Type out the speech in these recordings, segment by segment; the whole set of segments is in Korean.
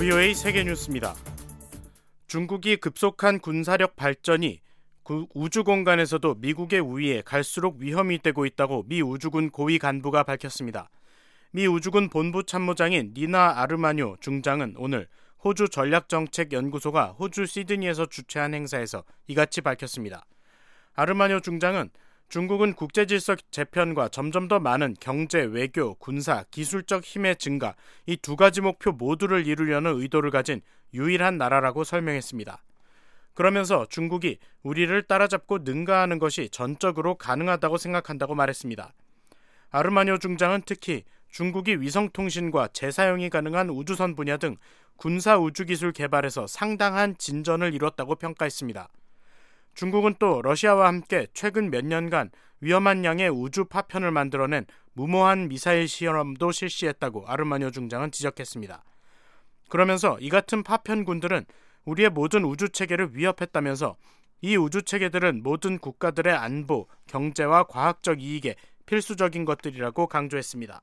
VOA 세계뉴스입니다. 중국이 급속한 군사력 발전이 우주 공간에서도 미국의 우위에 갈수록 위험이 되고 있다고 미 우주군 고위 간부가 밝혔습니다. 미 우주군 본부 참모장인 니나 아르마뇨 중장은 오늘 호주 전략정책연구소가 호주 시드니에서 주최한 행사에서 이같이 밝혔습니다. 아르마뇨 중장은 중국은 국제질서 재편과 점점 더 많은 경제, 외교, 군사, 기술적 힘의 증가, 이 두 가지 목표 모두를 이루려는 의도를 가진 유일한 나라라고 설명했습니다. 그러면서 중국이 우리를 따라잡고 능가하는 것이 전적으로 가능하다고 생각한다고 말했습니다. 아르마뇨 중장은 특히 중국이 위성통신과 재사용이 가능한 우주선 분야 등 군사 우주기술 개발에서 상당한 진전을 이뤘다고 평가했습니다. 중국은 또 러시아와 함께 최근 몇 년간 위험한 양의 우주 파편을 만들어낸 무모한 미사일 실험도 실시했다고 아르마뇨 중장은 지적했습니다. 그러면서 이 같은 파편군들은 우리의 모든 우주체계를 위협했다면서 이 우주체계들은 모든 국가들의 안보, 경제와 과학적 이익에 필수적인 것들이라고 강조했습니다.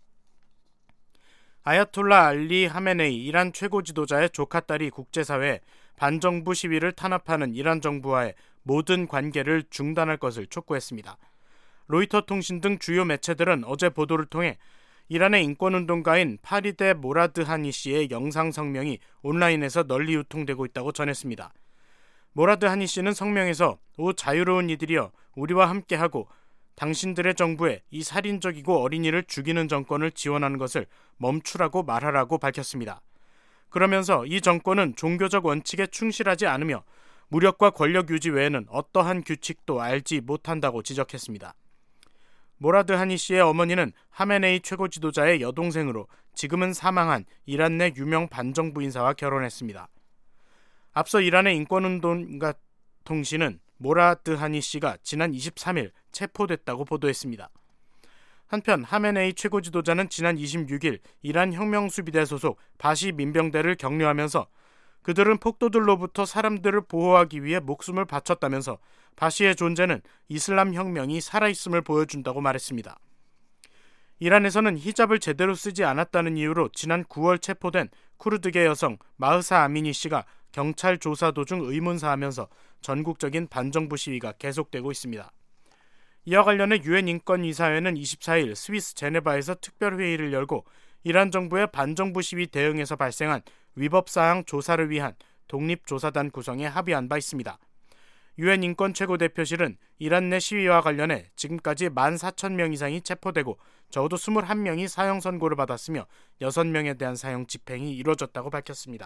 아야톨라 알리 하메네이 이란 최고 지도자의 조카딸이 국제사회에 반정부 시위를 탄압하는 이란 정부와의 모든 관계를 중단할 것을 촉구했습니다. 로이터 통신 등 주요 매체들은 어제 보도를 통해 이란의 인권운동가인 파리데 모라드하니 씨의 영상 성명이 온라인에서 널리 유통되고 있다고 전했습니다. 모라드하니 씨는 성명에서 오 자유로운 이들이여 우리와 함께하고 당신들의 정부에 이 살인적이고 어린이를 죽이는 정권을 지원하는 것을 멈추라고 말하라고 밝혔습니다. 그러면서 이 정권은 종교적 원칙에 충실하지 않으며 무력과 권력 유지 외에는 어떠한 규칙도 알지 못한다고 지적했습니다. 모라드하니 씨의 어머니는 하메네이 최고 지도자의 여동생으로 지금은 사망한 이란 내 유명 반정부 인사와 결혼했습니다. 앞서 이란의 인권운동가 통신은 모라드하니 씨가 지난 23일 체포됐다고 보도했습니다. 한편 하메네이 최고 지도자는 지난 26일 이란 혁명수비대 소속 바시 민병대를 격려하면서 그들은 폭도들로부터 사람들을 보호하기 위해 목숨을 바쳤다면서 바시의 존재는 이슬람 혁명이 살아있음을 보여준다고 말했습니다. 이란에서는 히잡을 제대로 쓰지 않았다는 이유로 지난 9월 체포된 쿠르드계 여성 마흐사 아미니 씨가 경찰 조사 도중 의문사하면서 전국적인 반정부 시위가 계속되고 있습니다. 이와 관련해 유엔 인권이사회는 24일 스위스 제네바에서 특별회의를 열고 이란 정부의 반정부 시위 대응에서 발생한 위법사항 조사를 위한 독립조사단 구성에 합의한 바 있습니다. 유엔 인권 최고대표실은 이란 내 시위와 관련해 지금까지 14,000명 이상이 체포되고 적어도 21명이 사형 선고를 받았으며 6명에 대한 사형 집행이 이루어졌다고 밝혔습니다.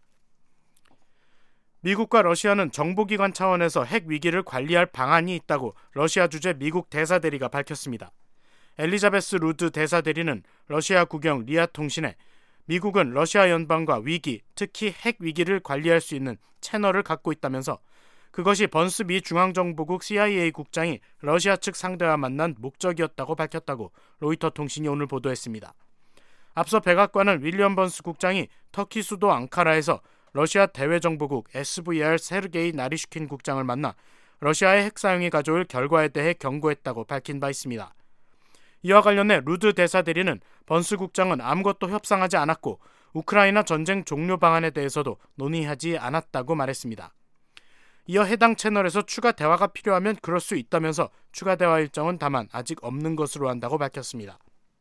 미국과 러시아는 정보기관 차원에서 핵 위기를 관리할 방안이 있다고 러시아 주재 미국 대사대리가 밝혔습니다. 엘리자베스 루드 대사대리는 러시아 국영 리아 통신에 미국은 러시아 연방과 위기, 특히 핵 위기를 관리할 수 있는 채널을 갖고 있다면서 그것이 번스 미 중앙정보국 CIA 국장이 러시아 측 상대와 만난 목적이었다고 밝혔다고 로이터 통신이 오늘 보도했습니다. 앞서 백악관은 윌리엄 번스 국장이 터키 수도 앙카라에서 러시아 대외정보국 SVR 세르게이 나리슈킨 국장을 만나 러시아의 핵 사용이 가져올 결과에 대해 경고했다고 밝힌 바 있습니다. 이와 관련해 루드 대사대리는 번스 국장은 아무것도 협상하지 않았고 우크라이나 전쟁 종료 방안에 대해서도 논의하지 않았다고 말했습니다. 이어 해당 채널에서 추가 대화가 필요하면 그럴 수 있다면서 추가 대화 일정은 다만 아직 없는 것으로 한다고 밝혔습니다.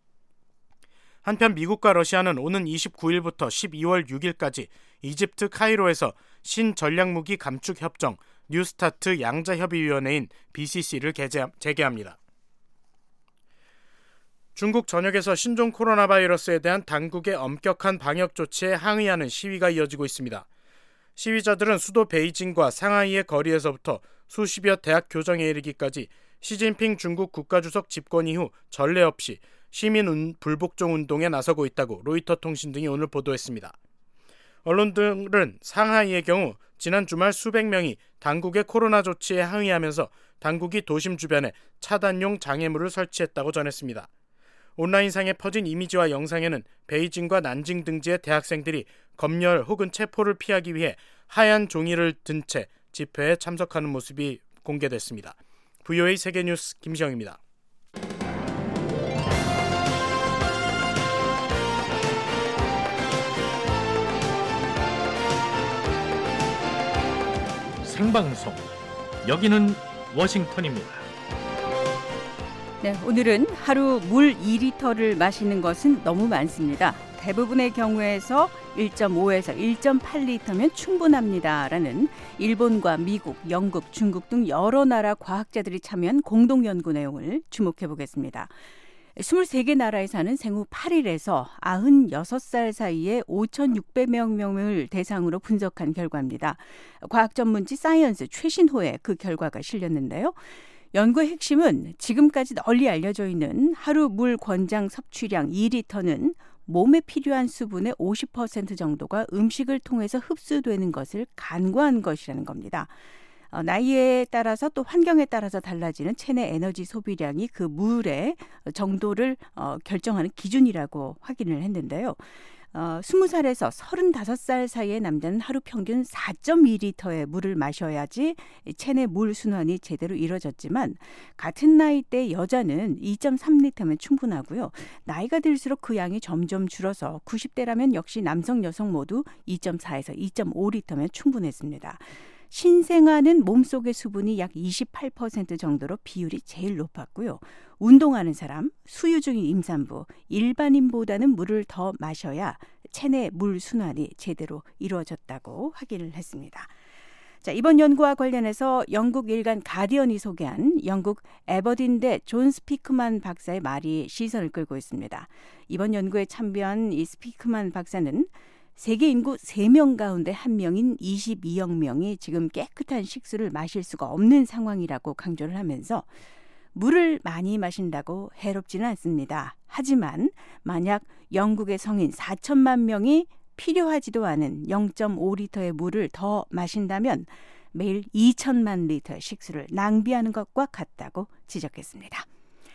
한편 미국과 러시아는 오는 29일부터 12월 6일까지 이집트 카이로에서 신전략무기 감축협정 뉴스타트 양자협의위원회인 BCC를 재개합니다. 중국 전역에서 신종 코로나 바이러스에 대한 당국의 엄격한 방역 조치에 항의하는 시위가 이어지고 있습니다. 시위자들은 수도 베이징과 상하이의 거리에서부터 수십여 대학 교정에 이르기까지 시진핑 중국 국가주석 집권 이후 전례 없이 시민 불복종 운동에 나서고 있다고 로이터 통신 등이 오늘 보도했습니다. 언론들은 상하이의 경우 지난 주말 수백 명이 당국의 코로나 조치에 항의하면서 당국이 도심 주변에 차단용 장애물을 설치했다고 전했습니다. 온라인상에 퍼진 이미지와 영상에는 베이징과 난징 등지의 대학생들이 검열 혹은 체포를 피하기 위해 하얀 종이를 든 채 집회에 참석하는 모습이 공개됐습니다. VOA 세계뉴스 김시영입니다. 생방송. 여기는 워싱턴입니다. 네, 오늘은 하루 물 2리터를 마시는 것은 너무 많습니다. 대부분의 경우에서 1.5에서 1.8리터면 충분합니다라는 일본과 미국, 영국, 중국 등 여러 나라 과학자들이 참여한 공동 연구 내용을 주목해 보겠습니다. 23개 나라에 사는 생후 8일에서 96살 사이에 5,600명을 대상으로 분석한 결과입니다. 과학 전문지 사이언스 최신호에 그 결과가 실렸는데요. 연구의 핵심은 지금까지 널리 알려져 있는 하루 물 권장 섭취량 2리터는 몸에 필요한 수분의 50% 정도가 음식을 통해서 흡수되는 것을 간과한 것이라는 겁니다. 나이에 따라서 또 환경에 따라서 달라지는 체내 에너지 소비량이 그 물의 정도를 결정하는 기준이라고 확인을 했는데요. 20살에서 35살 사이의 남자는 하루 평균 4.2리터의 물을 마셔야지 체내 물 순환이 제대로 이루어졌지만 같은 나이대 여자는 2.3리터면 충분하고요. 나이가 들수록 그 양이 점점 줄어서 90대라면 역시 남성 여성 모두 2.4에서 2.5리터면 충분했습니다. 신생아는 몸속의 수분이 약 28% 정도로 비율이 제일 높았고요. 운동하는 사람, 수유 중인 임산부, 일반인보다는 물을 더 마셔야 체내 물 순환이 제대로 이루어졌다고 확인을 했습니다. 자, 이번 연구와 관련해서 영국 일간 가디언이 소개한 영국 에버딘대 존 스피크만 박사의 말이 시선을 끌고 있습니다. 이번 연구에 참여한 이 스피크만 박사는 세계 인구 3명 가운데 1명인 22억 명이 지금 깨끗한 식수를 마실 수가 없는 상황이라고 강조를 하면서 물을 많이 마신다고 해롭지는 않습니다. 하지만 만약 영국의 성인 4천만 명이 필요하지도 않은 0.5리터의 물을 더 마신다면 매일 2천만 리터의 식수를 낭비하는 것과 같다고 지적했습니다.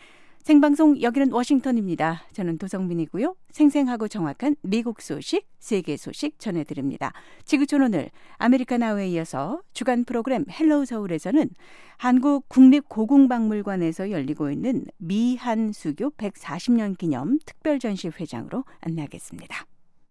생방송 여기는 워싱턴입니다. 저는 도성민이고요. 생생하고 정확한 미국 소식, 세계 소식 전해드립니다. 지구촌 오늘 아메리칸 아워에 이어서 주간 프로그램 헬로우 서울에서는 한국국립고궁박물관에서 열리고 있는 미한수교 140년 기념 특별전시 회장으로 안내하겠습니다.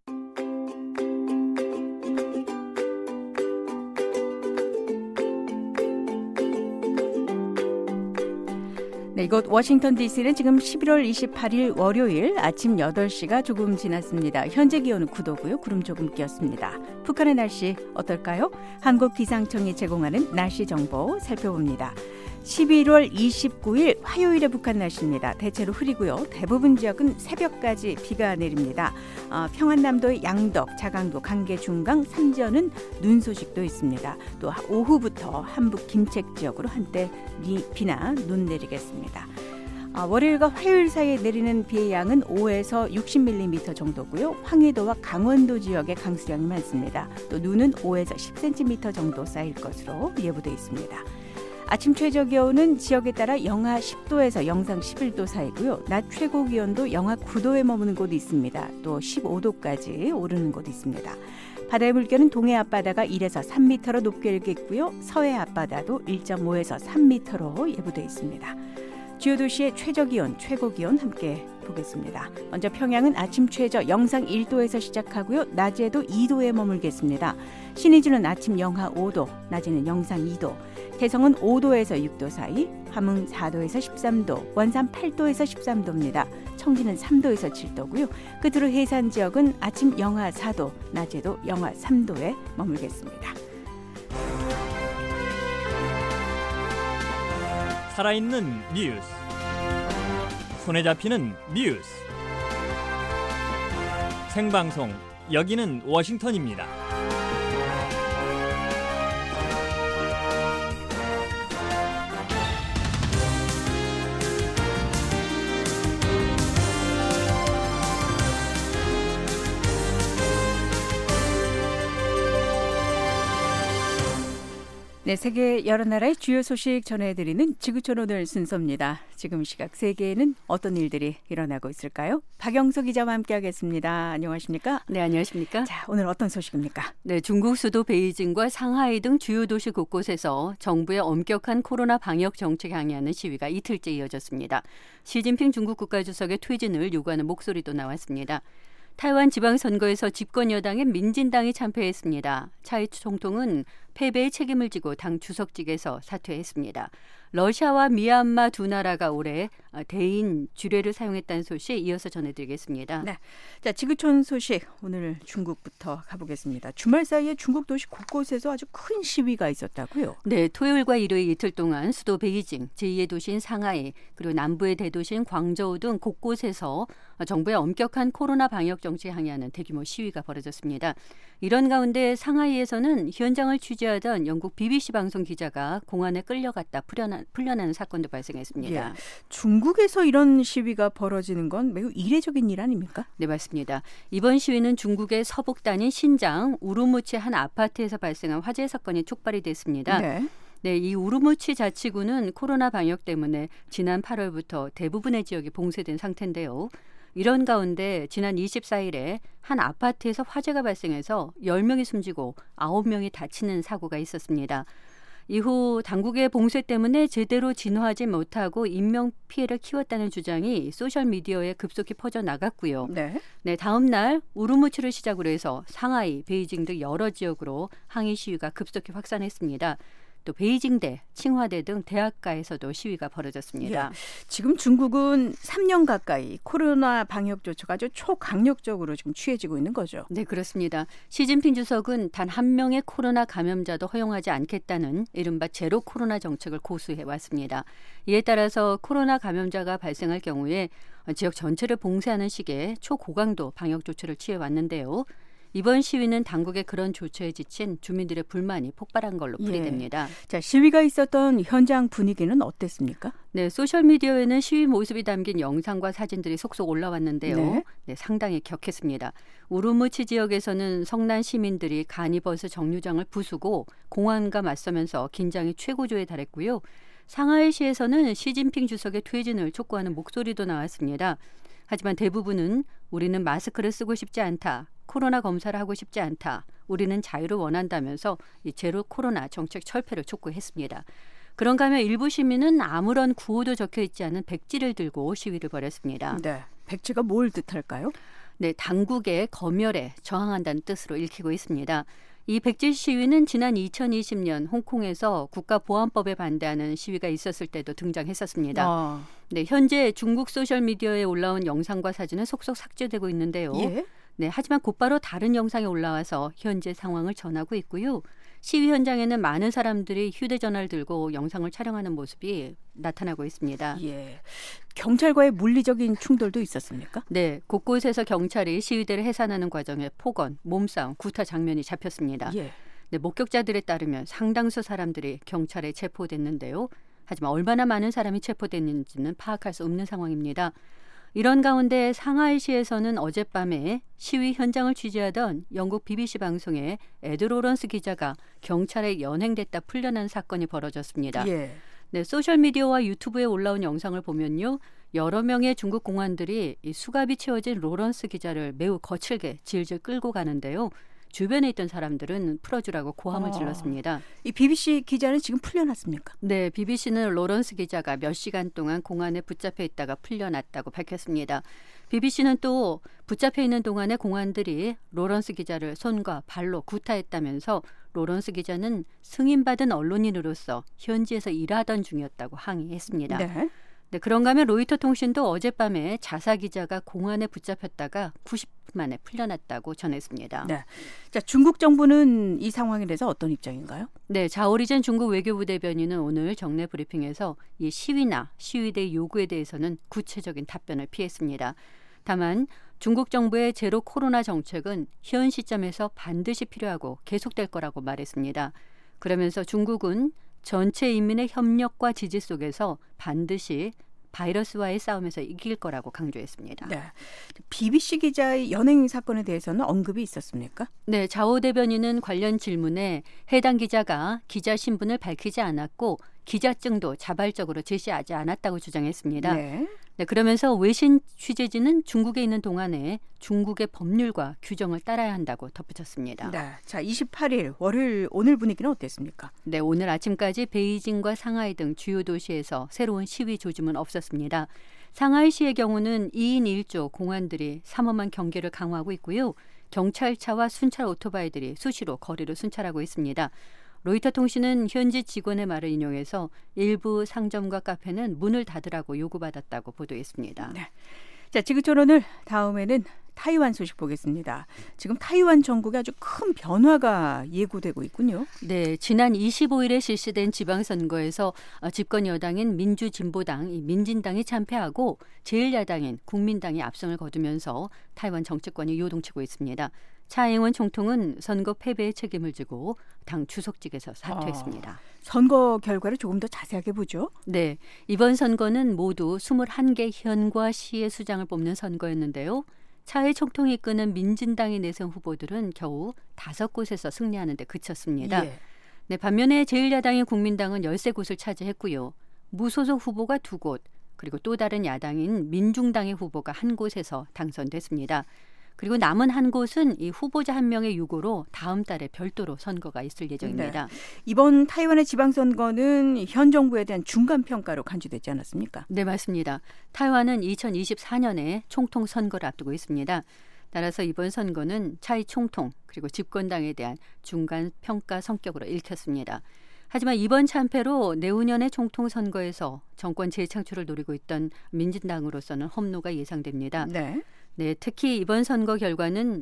네, 이곳 워싱턴 DC는 지금 11월 28일 월요일 아침 8시가 조금 지났습니다. 현재 기온은 9도고요. 구름 조금 끼었습니다. 북한의 날씨 어떨까요? 한국기상청이 제공하는 날씨 정보 살펴봅니다. 11월 29일 화요일의 북한 날씨입니다. 대체로 흐리고요. 대부분 지역은 새벽까지 비가 내립니다. 평안남도의 양덕, 자강도, 강계, 중강, 삼전은 눈 소식도 있습니다. 또 오후부터 한북 김책 지역으로 한때 비나 눈 내리겠습니다. 월요일과 화요일 사이에 내리는 비의 양은 5에서 60mm 정도고요. 황해도와 강원도 지역에 강수량이 많습니다. 또 눈은 5에서 10cm 정도 쌓일 것으로 예보돼 있습니다. 아침 최저 기온은 지역에 따라 영하 10도에서 영상 11도 사이고요. 낮 최고 기온도 영하 9도에 머무는 곳이 있습니다. 또 15도까지 오르는 곳이 있습니다. 바다의 물결은 동해 앞바다가 1에서 3m로 높게 일겠고요. 서해 앞바다도 1.5에서 3m로 예보돼 있습니다. 주요 도시의 최저 기온, 최고 기온 함께 보겠습니다. 먼저 평양은 아침 최저 영상 1도에서 시작하고요. 낮에도 2도에 머물겠습니다. 신의주는 아침 영하 5도, 낮에는 영상 2도, 개성은 5도에서 6도 사이, 함흥 4도에서 13도, 원산 8도에서 13도입니다. 청진은 3도에서 7도고요. 끝으로 해산 지역은 아침 영하 4도, 낮에도 영하 3도에 머물겠습니다. 살아있는 뉴스, 손에 잡히는 뉴스, 생방송 여기는 워싱턴입니다. 네, 세계 여러 나라의 주요 소식 전해드리는 지구촌 오늘 순서입니다. 지금 시각 세계에는 어떤 일들이 일어나고 있을까요? 박영석 기자와 함께하겠습니다. 안녕하십니까? 네, 안녕하십니까? 자, 오늘 어떤 소식입니까? 네, 중국 수도 베이징과 상하이 등 주요 도시 곳곳에서 정부의 엄격한 코로나 방역 정책 항의하는 시위가 이틀째 이어졌습니다. 시진핑 중국 국가주석의 퇴진을 요구하는 목소리도 나왔습니다. 타이완 지방선거에서 집권 여당의 민진당이 참패했습니다. 차이 총통은 패배의 책임을 지고 당 주석직에서 사퇴했습니다. 러시아와 미얀마 두 나라가 올해 대인 주례를 사용했다는 소식 이어서 전해드리겠습니다. 네, 자 지구촌 소식 오늘 중국부터 가보겠습니다. 주말 사이에 중국 도시 곳곳에서 아주 큰 시위가 있었다고요? 네, 토요일과 일요일 이틀 동안 수도 베이징, 제2의 도시인 상하이, 그리고 남부의 대도시인 광저우 등 곳곳에서 정부의 엄격한 코로나 방역 정책에 항의하는 대규모 시위가 벌어졌습니다. 이런 가운데 상하이에서는 현장을 취재하던 영국 BBC 방송 기자가 공안에 끌려갔다 풀려나는 사건도 발생했습니다. 예, 중국에서 이런 시위가 벌어지는 건 매우 이례적인 일 아닙니까? 네, 맞습니다. 이번 시위는 중국의 서북단인 신장 우루무치 한 아파트에서 발생한 화재 사건이 촉발이 됐습니다. 네, 이 우루무치 자치구는 코로나 방역 때문에 지난 8월부터 대부분의 지역이 봉쇄된 상태인데요. 이런 가운데 지난 24일에 한 아파트에서 화재가 발생해서 10명이 숨지고 9명이 다치는 사고가 있었습니다. 이후 당국의 봉쇄 때문에 제대로 진화하지 못하고 인명피해를 키웠다는 주장이 소셜미디어에 급속히 퍼져나갔고요. 네, 다음 날 우루무치를 시작으로 해서 상하이, 베이징 등 여러 지역으로 항의 시위가 급속히 확산했습니다. 또 베이징대, 칭화대 등 대학가에서도 시위가 벌어졌습니다. 예, 지금 중국은 3년 가까이 코로나 방역 조처가 아주 초강력적으로 지금 취해지고 있는 거죠. 네, 그렇습니다. 시진핑 주석은 단 한 명의 코로나 감염자도 허용하지 않겠다는 이른바 제로 코로나 정책을 고수해 왔습니다. 이에 따라서 코로나 감염자가 발생할 경우에 지역 전체를 봉쇄하는 식의 초고강도 방역 조처를 취해 왔는데요. 이번 시위는 당국의 그런 조처에 지친 주민들의 불만이 폭발한 걸로 풀이됩니다. 자, 시위가 있었던 현장 분위기는 어땠습니까? 네, 소셜미디어에는 시위 모습이 담긴 영상과 사진들이 속속 올라왔는데요. 네, 상당히 격했습니다. 우루무치 지역에서는 성난 시민들이 가니버스 정류장을 부수고 공안과 맞서면서 긴장이 최고조에 달했고요. 상하이시에서는 시진핑 주석의 퇴진을 촉구하는 목소리도 나왔습니다. 하지만 대부분은 우리는 마스크를 쓰고 싶지 않다. 코로나 검사를 하고 싶지 않다. 우리는 자유를 원한다면서 이 제로 코로나 정책 철폐를 촉구했습니다. 그런가 하면 일부 시민은 아무런 구호도 적혀있지 않은 백지를 들고 시위를 벌였습니다. 네, 백지가 뭘 뜻할까요? 네, 당국의 검열에 저항한다는 뜻으로 읽히고 있습니다. 이 백지 시위는 지난 2020년 홍콩에서 국가보안법에 반대하는 시위가 있었을 때도 등장했었습니다. 네, 현재 중국 소셜미디어에 올라온 영상과 사진은 속속 삭제되고 있는데요. 네, 하지만 곧바로 다른 영상이 올라와서 현재 상황을 전하고 있고요. 시위 현장에는 많은 사람들이 휴대전화를 들고 영상을 촬영하는 모습이 나타나고 있습니다. 예, 경찰과의 물리적인 충돌도 있었습니까? 네, 곳곳에서 경찰이 시위대를 해산하는 과정에 폭언, 몸싸움, 구타 장면이 잡혔습니다. 네, 목격자들에 따르면 상당수 사람들이 경찰에 체포됐는데요. 하지만 얼마나 많은 사람이 체포됐는지는 파악할 수 없는 상황입니다. 이런 가운데 상하이시에서는 어젯밤에 시위 현장을 취재하던 영국 BBC 방송의 에드 로런스 기자가 경찰에 연행됐다 풀려난 사건이 벌어졌습니다. 네, 소셜미디어와 유튜브에 올라온 영상을 보면요. 여러 명의 중국 공안들이 이 수갑이 채워진 로런스 기자를 매우 거칠게 질질 끌고 가는데요. 주변에 있던 사람들은 풀어주라고 고함을 질렀습니다. 이 BBC 기자는 지금 풀려났습니까? 네, BBC는 로런스 기자가 몇 시간 동안 공안에 붙잡혀 있다가 풀려났다고 밝혔습니다. BBC는 또 붙잡혀 있는 동안에 공안들이 로런스 기자를 손과 발로 구타했다면서 로런스 기자는 승인받은 언론인으로서 현지에서 일하던 중이었다고 항의했습니다. 네, 그런가 하면 로이터 통신도 어젯밤에 자사 기자가 공안에 붙잡혔다가 90분 만에 풀려났다고 전했습니다. 네. 자, 중국 정부는 이 상황에 대해서 어떤 입장인가요? 네, 자오리젠 중국 외교부 대변인은 오늘 정례 브리핑에서 이 시위나 시위대 요구에 대해서는 구체적인 답변을 피했습니다. 다만 중국 정부의 제로 코로나 정책은 현 시점에서 반드시 필요하고 계속될 거라고 말했습니다. 그러면서 중국은 전체 인민의 협력과 지지 속에서 반드시 바이러스와의 싸움에서 이길 거라고 강조했습니다. 네, BBC 기자의 연행 사건에 대해서는 언급이 있었습니까? 네, 자오 대변인은 관련 질문에 해당 기자가 기자 신분을 밝히지 않았고 기자증도 자발적으로 제시하지 않았다고 주장했습니다. 네, 그러면서 외신 취재진은 중국에 있는 동안에 중국의 법률과 규정을 따라야 한다고 덧붙였습니다. 네, 자 28일 월요일 오늘 분위기는 어땠습니까? 네, 오늘 아침까지 베이징과 상하이 등 주요 도시에서 새로운 시위 조짐은 없었습니다. 상하이시의 경우는 2인 1조 공안들이 삼엄한 경계를 강화하고 있고요. 경찰차와 순찰 오토바이들이 수시로 거리를 순찰하고 있습니다. 로이터 통신은 현지 직원의 말을 인용해서 일부 상점과 카페는 문을 닫으라고 요구받았다고 보도했습니다. 네. 자, 지구촌 오늘 다음에는 타이완 소식 보겠습니다. 지금 타이완 전국에 아주 큰 변화가 예고되고 있군요. 네, 지난 25일에 실시된 지방선거에서 집권 여당인 민주진보당, 민진당이 참패하고 제1야당인 국민당이 압승을 거두면서 타이완 정치권이 요동치고 있습니다. 차잉원 총통은 선거 패배의 책임을 지고 당 주석직에서 사퇴했습니다. 선거 결과를 조금 더 자세하게 보죠. 네, 이번 선거는 모두 21개 현과 시의 수장을 뽑는 선거였는데요. 차이 총통이 이끄는 민진당의 내선 후보들은 겨우 5곳에서 승리하는 데 그쳤습니다. 예. 네, 반면에 제1야당인 국민당은 13곳을 차지했고요. 무소속 후보가 2곳, 그리고 또 다른 야당인 민중당의 후보가 1곳에서 당선됐습니다. 그리고 남은 한 곳은 이 후보자 한 명의 유고로 다음 달에 별도로 선거가 있을 예정입니다. 네. 이번 타이완의 지방선거는 현 정부에 대한 중간평가로 간주되지 않았습니까? 네, 맞습니다. 타이완은 2024년에 총통 선거를 앞두고 있습니다. 따라서 이번 선거는 차이 총통 그리고 집권당에 대한 중간평가 성격으로 읽혔습니다. 하지만 이번 참패로 내후년의 총통 선거에서 정권 재창출을 노리고 있던 민진당으로서는 험로가 예상됩니다. 네, 특히 이번 선거 결과는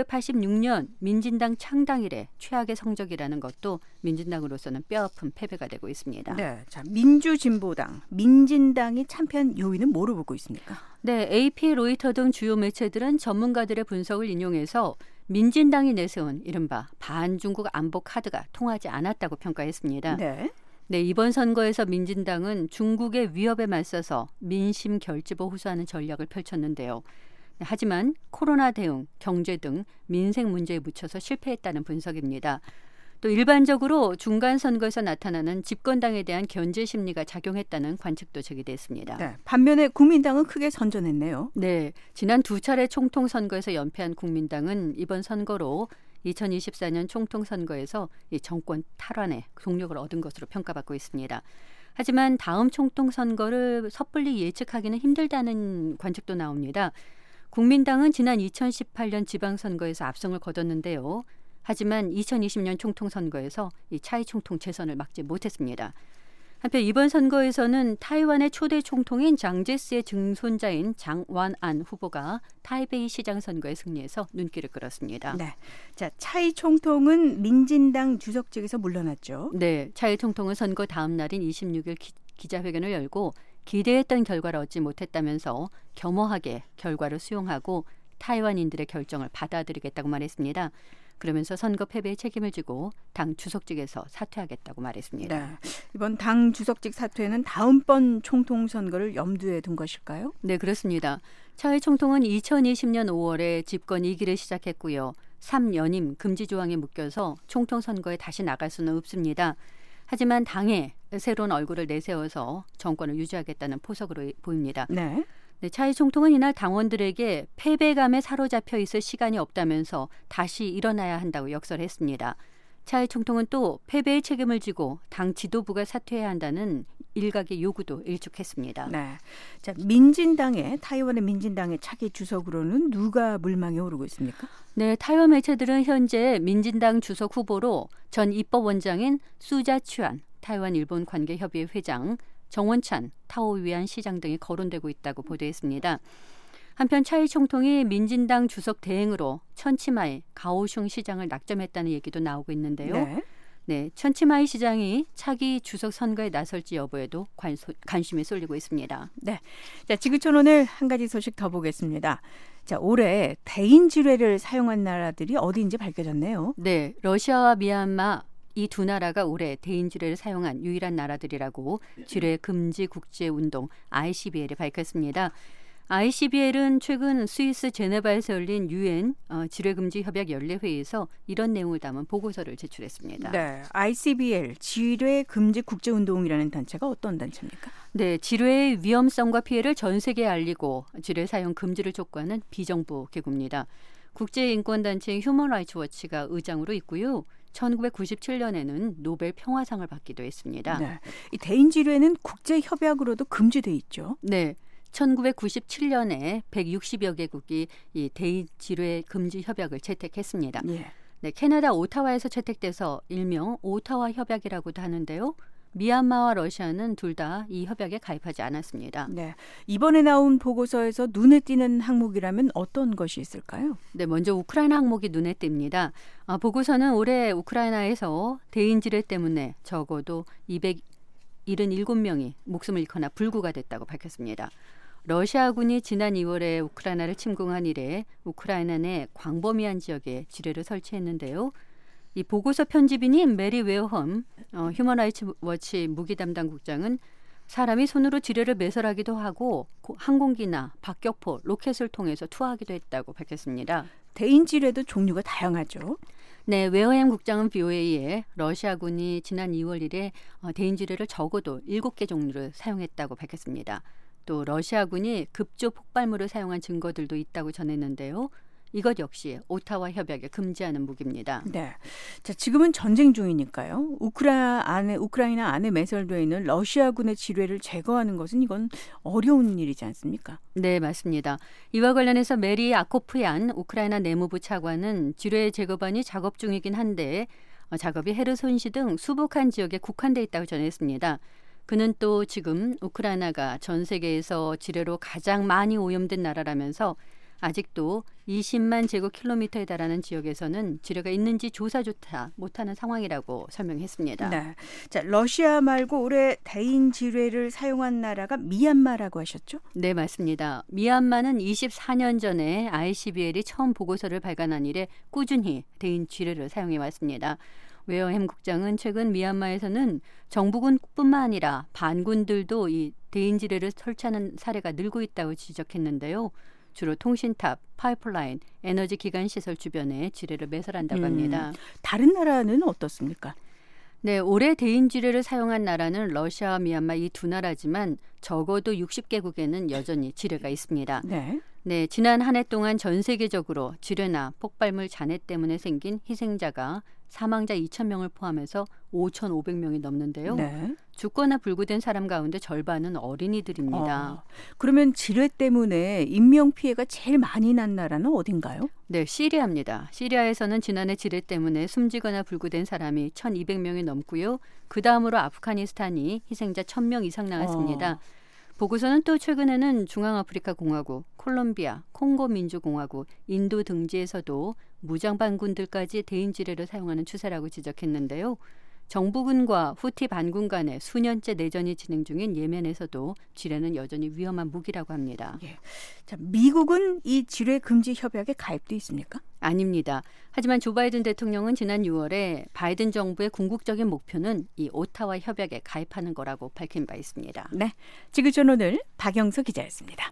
1986년 민진당 창당 이래 최악의 성적이라는 것도 민진당으로서는 뼈아픈 패배가 되고 있습니다. 네, 자 민주진보당, 민진당이 참패한 요인은 뭐로 보고 있습니까? 네, AP, 로이터 등 주요 매체들은 전문가들의 분석을 인용해서 민진당이 내세운 이른바 반중국 안보 카드가 통하지 않았다고 평가했습니다. 네, 이번 선거에서 민진당은 중국의 위협에 맞서서 민심 결집을 호소하는 전략을 펼쳤는데요. 하지만 코로나 대응, 경제 등 민생 문제에 묻혀서 실패했다는 분석입니다. 또 일반적으로 중간 선거에서 나타나는 집권당에 대한 견제 심리가 작용했다는 관측도 제기됐습니다. 네, 반면에 국민당은 크게 선전했네요. 네, 지난 2차례 총통 선거에서 연패한 국민당은 이번 선거로 2024년 총통 선거에서 이 정권 탈환에 동력을 얻은 것으로 평가받고 있습니다. 하지만 다음 총통 선거를 섣불리 예측하기는 힘들다는 관측도 나옵니다. 국민당은 지난 2018년 지방선거에서 압승을 거뒀는데요. 하지만 2020년 총통 선거에서 이 차이 총통 재선을 막지 못했습니다. 한편 이번 선거에서는 타이완의 초대 총통인 장제스의 증손자인 장완안 후보가 타이베이 시장 선거에 승리해서 눈길을 끌었습니다. 네, 자 차이 총통은 민진당 주석직에서 물러났죠. 네, 차이 총통은 선거 다음 날인 26일 기자회견을 열고 기대했던 결과를 얻지 못했다면서 겸허하게 결과를 수용하고 타이완인들의 결정을 받아들이겠다고 말했습니다. 그러면서 선거 패배의 책임을 지고 당 주석직에서 사퇴하겠다고 말했습니다. 네, 이번 당 주석직 사퇴는 다음번 총통 선거를 염두에 둔 것일까요? 네, 그렇습니다. 차이 총통은 2020년 5월에 집권 2기를 시작했고요. 3연임 금지 조항에 묶여서 총통 선거에 다시 나갈 수는 없습니다. 하지만 당에 새로운 얼굴을 내세워서 정권을 유지하겠다는 포석으로 보입니다. 네. 네, 차이 총통은 이날 당원들에게 패배감에 사로잡혀 있을 시간이 없다면서 다시 일어나야 한다고 역설했습니다. 차이 총통은 또 패배의 책임을 지고 당 지도부가 사퇴해야 한다는 일각의 요구도 일축했습니다. 네, 자 타이완의 민진당의 차기 주석으로는 누가 물망에 오르고 있습니까? 네, 타이완 매체들은 현재 민진당 주석 후보로 전 입법원장인 수자취안 타이완 일본 관계협의회 회장, 정원찬 타오위안 시장 등이 거론되고 있다고 보도했습니다. 한편 차이 총통이 민진당 주석 대행으로 천치마이 가오슝 시장을 낙점했다는 얘기도 나오고 있는데요. 네, 천치마이 시장이 차기 주석 선거에 나설지 여부에도 관심이 쏠리고 있습니다. 네, 자 지구촌 오늘 한 가지 소식 더 보겠습니다. 자 올해 대인 지뢰를 사용한 나라들이 어디인지 밝혀졌네요. 네, 러시아와 미얀마 이 두 나라가 올해 대인 지뢰를 사용한 유일한 나라들이라고 지뢰 금지 국제운동 ICBL이 밝혔습니다. ICBL은 최근 스위스 제네바에서 열린 UN 질외금지협약 연례회의에서 이런 내용을 담은 보고서를 제출했습니다. 네, ICBL 질외금지국제운동이라는 단체가 어떤 단체입니까? 네, 질외의 위험성과 피해를 전 세계에 알리고 질외 사용 금지를 촉구하는 비정부 기구입니다. 국제인권단체인 휴먼 라이츠 워치가 의장으로 있고요. 1997년에는 노벨 평화상을 받기도 했습니다. 네, 이 대인 질외는 국제 협약으로도 금지돼 있죠. 네. 1997년에 160여 개국이 이 대인 질외 금지 협약을 채택했습니다. 예. 네, 캐나다 오타와에서 채택돼서 일명 오타와 협약이라고도 하는데요. 미얀마와 러시아는 둘 다 이 협약에 가입하지 않았습니다. 네, 이번에 나온 보고서에서 눈에 띄는 항목이라면 어떤 것이 있을까요? 네, 먼저 우크라이나 항목이 눈에 띕니다. 보고서는 올해 우크라이나에서 대인 질외 때문에 적어도 277명이 목숨을 잃거나 불구가 됐다고 밝혔습니다. 러시아군이 지난 2월에 우크라이나를 침공한 이래 우크라이나 내 광범위한 지역에 지뢰를 설치했는데요. 이 보고서 편집인인 메리 웨어험 휴먼 라이츠 워치 무기 담당 국장은 사람이 손으로 지뢰를 매설하기도 하고 항공기나 박격포, 로켓을 통해서 투하하기도 했다고 밝혔습니다. 대인 질외도 종류가 다양하죠. 네, 웨어햄 국장은 BOA에 러시아군이 지난 2월 1일 대인 질외를 적어도 7개 종류를 사용했다고 밝혔습니다. 또 러시아군이 급조 폭발물을 사용한 증거들도 있다고 전했는데요. 이것 역시 오타와 협약에 금지하는 무기입니다. 네, 자 지금은 전쟁 중이니까요. 우크라이나 안에 매설되어 있는 러시아군의 지뢰를 제거하는 것은 이건 어려운 일이지 않습니까? 네, 맞습니다. 이와 관련해서 메리 아코프얀 우크라이나 내무부 차관은 지뢰 제거반이 작업 중이긴 한데 작업이 헤르손시 등 수북한 지역에 국한돼 있다고 전했습니다. 그는 또 지금 우크라이나가 전 세계에서 지뢰로 가장 많이 오염된 나라라면서 아직도 20만 제곱킬로미터에 달하는 지역에서는 지뢰가 있는지 조사조차 못하는 상황이라고 설명했습니다. 네, 자 러시아 말고 올해 대인 지뢰를 사용한 나라가 미얀마라고 하셨죠? 네, 맞습니다. 미얀마는 24년 전에 ICBL이 처음 보고서를 발간한 이래 꾸준히 대인 지뢰를 사용해 왔습니다. 웨어햄 국장은 최근 미얀마에서는 정부군뿐만 아니라 반군들도 이 대인 지뢰를 설치하는 사례가 늘고 있다고 지적했는데요. 주로 통신탑, 파이프라인, 에너지 기관 시설 주변에 지뢰를 매설한다고 합니다. 다른 나라는 어떻습니까? 네, 올해 대인 지뢰를 사용한 나라는 러시아와 미얀마 이 두 나라지만 적어도 60개국에는 여전히 지뢰가 있습니다. 네, 지난 한 해 동안 전 세계적으로 지뢰나 폭발물 잔해 때문에 생긴 희생자가 사망자 2,000명을 포함해서 5,500명이 넘는데요. 네. 죽거나 불구된 사람 가운데 절반은 어린이들입니다. 그러면 지뢰 때문에 인명피해가 제일 많이 난 나라는 어딘가요? 네, 시리아입니다. 시리아에서는 지난해 지뢰 때문에 숨지거나 불구된 사람이 1,200명이 넘고요. 그 다음으로 아프가니스탄이 희생자 1,000명 이상 나왔습니다. 보고서는 또 최근에는 중앙아프리카 공화국, 콜롬비아, 콩고 민주공화국, 인도 등지에서도 무장 반군들까지 대인 지뢰를 사용하는 추세라고 지적했는데요. 정부군과 후티 반군 간의 수년째 내전이 진행 중인 예멘에서도 지뢰는 여전히 위험한 무기라고 합니다. 예. 자, 미국은 이 지뢰 금지 협약에 가입돼 있습니까? 아닙니다. 하지만 조 바이든 대통령은 지난 6월에 바이든 정부의 궁극적인 목표는 이 오타와 협약에 가입하는 거라고 밝힌 바 있습니다. 네, 지구촌 오늘 박영서 기자였습니다.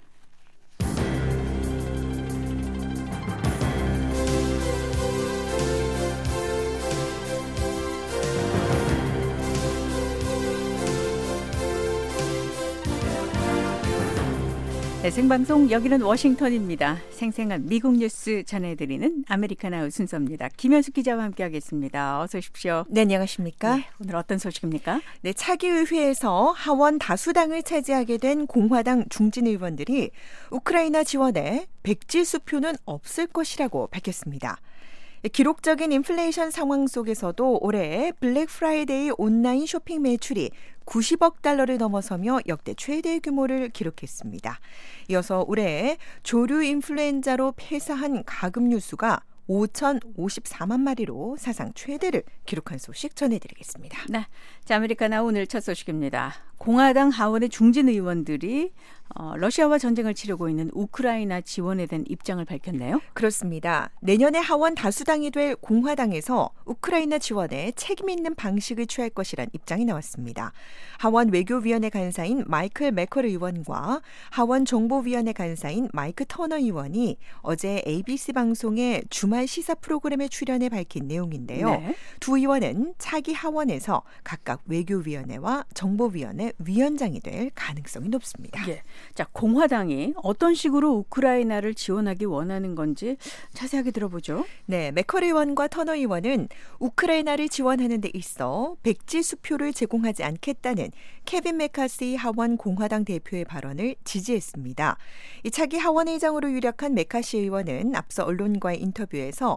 네, 생방송 여기는 워싱턴입니다. 생생한 미국 뉴스 전해드리는 아메리카나우 순서입니다. 김현숙 기자와 함께하겠습니다. 어서 오십시오. 네, 안녕하십니까? 네, 오늘 어떤 소식입니까? 네, 차기 의회에서 하원 다수당을 차지하게 된 공화당 중진 의원들이 우크라이나 지원에 백지 수표는 없을 것이라고 밝혔습니다. 기록적인 인플레이션 상황 속에서도 올해 블랙 프라이데이 온라인 쇼핑 매출이 90억 달러를 넘어서며 역대 최대 규모를 기록했습니다. 이어서 올해 조류 인플루엔자로 폐사한 가금류 수가 5,054만 마리로 사상 최대를 기록한 소식 전해드리겠습니다. 네, 자, 아메리카나 오늘 첫 소식입니다. 공화당 하원의 중진 의원들이 러시아와 전쟁을 치르고 있는 우크라이나 지원에 대한 입장을 밝혔네요. 그렇습니다. 내년에 하원 다수당이 될 공화당에서 우크라이나 지원에 책임 있는 방식을 취할 것이란 입장이 나왔습니다. 하원 외교위원회 간사인 마이클 매컬 의원과 하원 정보위원회 간사인 마이크 터너 의원이 어제 ABC 방송의 주말 시사 프로그램에 출연해 밝힌 내용인데요. 네. 두 의원은 차기 하원에서 각각 외교위원회와 정보위원회 위원장이 될 가능성이 높습니다. 네. 자, 공화당이 어떤 식으로 우크라이나를 지원하기 원하는 건지 자세하게 들어보죠. 네, 매컬 의원과 터너 의원은 우크라이나를 지원하는 데 있어 백지 수표를 제공하지 않겠다는 케빈 메카시 하원 공화당 대표의 발언을 지지했습니다. 이 차기 하원의장으로 유력한 메카시 의원은 앞서 언론과의 인터뷰에서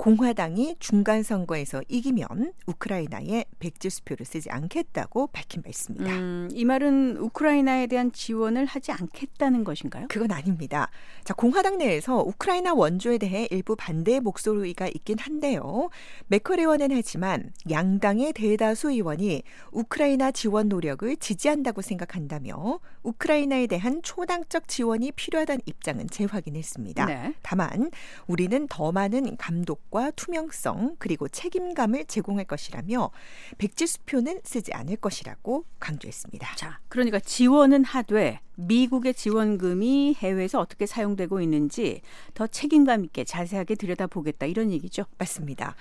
공화당이 중간 선거에서 이기면 우크라이나에 백지 수표를 쓰지 않겠다고 밝힌 바 있습니다. 이 말은 우크라이나에 대한 지원을 하지 않겠다는 것인가요? 그건 아닙니다. 자, 공화당 내에서 우크라이나 원조에 대해 일부 반대의 목소리가 있긴 한데요. 매컬 의원은 하지만 양당의 대다수 의원이 우크라이나 지원 노력을 지지한다고 생각한다며 우크라이나에 대한 초당적 지원이 필요하다는 입장은 재확인했습니다. 네. 다만 우리는 더 많은 감독과 투명성 그리고 책임감을 제공할 것이라며 백지 수표는 쓰지 않을 것이라고 강조했습니다. 자, 그러니까 지원은 하되 미국의 지원금이 해외에서 어떻게 사용되고 있는지 더 책임감 있게 자세하게 들여다보겠다 이런 얘기죠. 맞습니다.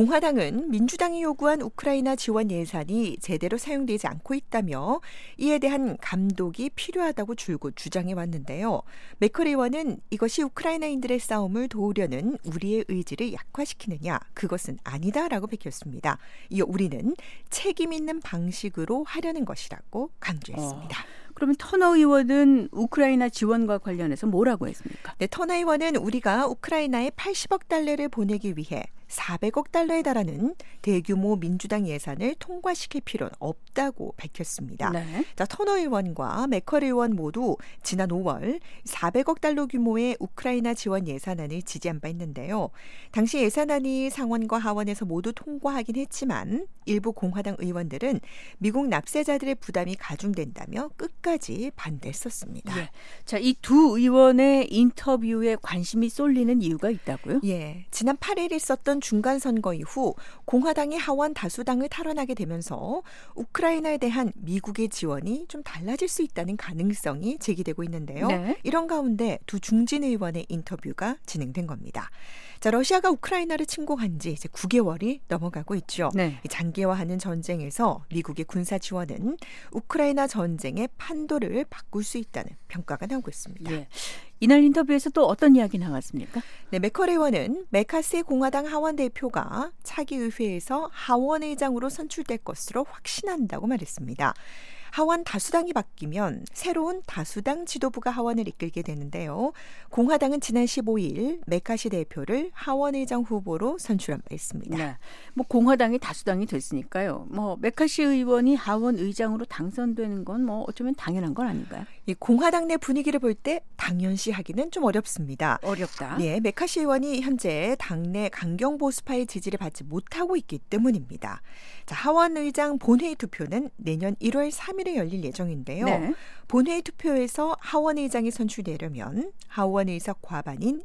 공화당은 민주당이 요구한 우크라이나 지원 예산이 제대로 사용되지 않고 있다며 이에 대한 감독이 필요하다고 줄곧 주장해 왔는데요. 매컬 의원은 이것이 우크라이나인들의 싸움을 도우려는 우리의 의지를 약화시키느냐 그것은 아니다라고 밝혔습니다. 이어 우리는 책임 있는 방식으로 하려는 것이라고 강조했습니다. 그러면 터너 의원은 우크라이나 지원과 관련해서 뭐라고 했습니까? 네, 터너 의원은 우리가 우크라이나에 80억 달러를 보내기 위해 400억 달러에 달하는 대규모 민주당 예산을 통과시킬 필요는 없다고 밝혔습니다. 네. 자, 터너 의원과 매컬 의원 모두 지난 5월 400억 달러 규모의 우크라이나 지원 예산안을 지지한 바 있는데요. 당시 예산안이 상원과 하원에서 모두 통과하긴 했지만 일부 공화당 의원들은 미국 납세자들의 부담이 가중된다며 끝까지 반대했었습니다. 예. 자, 이 두 의원의 인터뷰에 관심이 쏠리는 이유가 있다고요? 예. 지난 8일 있었던 중간 선거 이후 공화당이 하원 다수당을 탈환하게 되면서 우크라이나에 대한 미국의 지원이 좀 달라질 수 있다는 가능성이 제기되고 있는데요. 네. 이런 가운데 두 중진 의원의 인터뷰가 진행된 겁니다. 자, 러시아가 우크라이나를 침공한 지 이제 9개월이 넘어가고 있죠. 네. 장기화하는 전쟁에서 미국의 군사 지원은 우크라이나 전쟁의 판도를 바꿀 수 있다는 평가가 나오고 있습니다. 네. 이날 인터뷰에서 또 어떤 이야기 나왔습니까? 네, 매컬 의원은 메카시 공화당 하원 대표가 차기 의회에서 하원의장으로 선출될 것으로 확신한다고 말했습니다. 하원 다수당이 바뀌면 새로운 다수당 지도부가 하원을 이끌게 되는데요. 공화당은 지난 15일 메카시 대표를 하원의장 후보로 선출한 바 있습니다. 네. 뭐 공화당이 다수당이 됐으니까요. 뭐 메카시 의원이 하원의장으로 당선되는 건 뭐 어쩌면 당연한 건 아닌가요? 이 공화당 내 분위기를 볼 때 당연시하기는 좀 어렵습니다. 어렵다. 네, 메카시 의원이 현재 당내 강경 보수파의 지지를 받지 못하고 있기 때문입니다. 자, 하원의장 본회의 투표는 내년 1월 3일에 열릴 예정인데요. 네. 본회의 투표에서 하원의장이 선출되려면 하원의석 과반인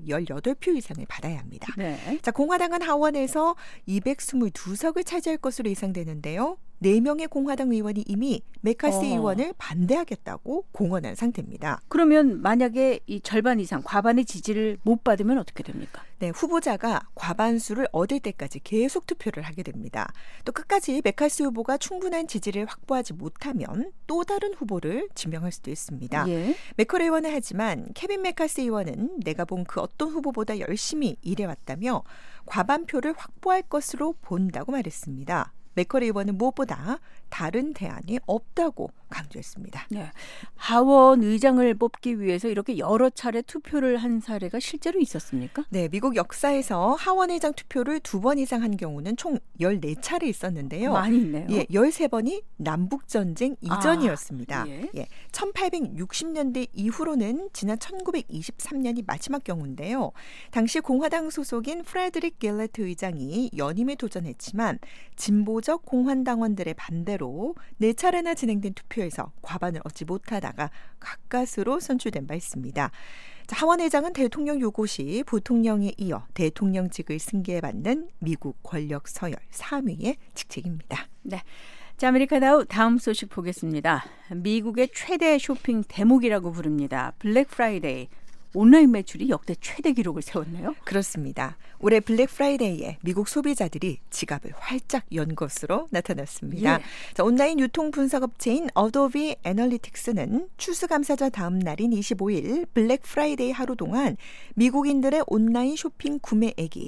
218표 이상을 받아야 합니다. 네. 자, 공화당은 하원에서 222석을 차지할 것으로 예상되는데요. 4명의 공화당 의원이 이미 메카시 의원을 반대하겠다고 공언한 상태입니다. 그러면 만약에 이 절반 이상 과반의 지지를 못 받으면 어떻게 됩니까? 네, 후보자가 과반수를 얻을 때까지 계속 투표를 하게 됩니다. 또 끝까지 메카시 후보가 충분한 지지를 확보하지 못하면 또 다른 후보를 지명할 수도 있습니다. 예. 매컬 의원은 하지만 케빈 메카시 의원은 내가 본 그 어떤 후보보다 열심히 일해왔다며 과반표를 확보할 것으로 본다고 말했습니다. 매컬 의원은 무엇보다 다른 대안이 없다고 강조했습니다. 네. 하원 의장을 뽑기 위해서 이렇게 여러 차례 투표를 한 사례가 실제로 있었습니까? 네, 미국 역사에서 하원 의장 투표를 2번 이상 한 경우는 총 14차례 있었는데요. 많이 있네요. 예, 13번이 남북전쟁 이전이었습니다. 예, 1860년대 이후로는 지난 1923년이 마지막 경우인데요. 당시 공화당 소속인 프레드릭 길레트 의장이 연임에 도전했지만 진보적 공화당원들의 반대로 상태로 4차례나 진행된 투표에서 과반을 얻지 못하다가 가까스로 선출된 바 있습니다. 하원 의장은 대통령 요구 시 부통령에 이어 대통령직을 승계받는 미국 권력 서열 3위의 직책입니다. 네. 자, 아메리카나우 다음 소식 보겠습니다. 미국의 최대 쇼핑 대목이라고 부릅니다. 블랙 프라이데이. 온라인 매출이 역대 최대 기록을 세웠네요. 그렇습니다. 올해 블랙 프라이데이에 미국 소비자들이 지갑을 활짝 연 것으로 나타났습니다. 예. 자, 온라인 유통 분석업체인 어도비 애널리틱스는 추수감사절 다음 날인 25일 블랙 프라이데이 하루 동안 미국인들의 온라인 쇼핑 구매액이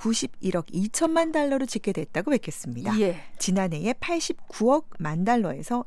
91억 2천만 달러로 집계됐다고 밝혔습니다. 예. 지난해에 89억 만 달러에서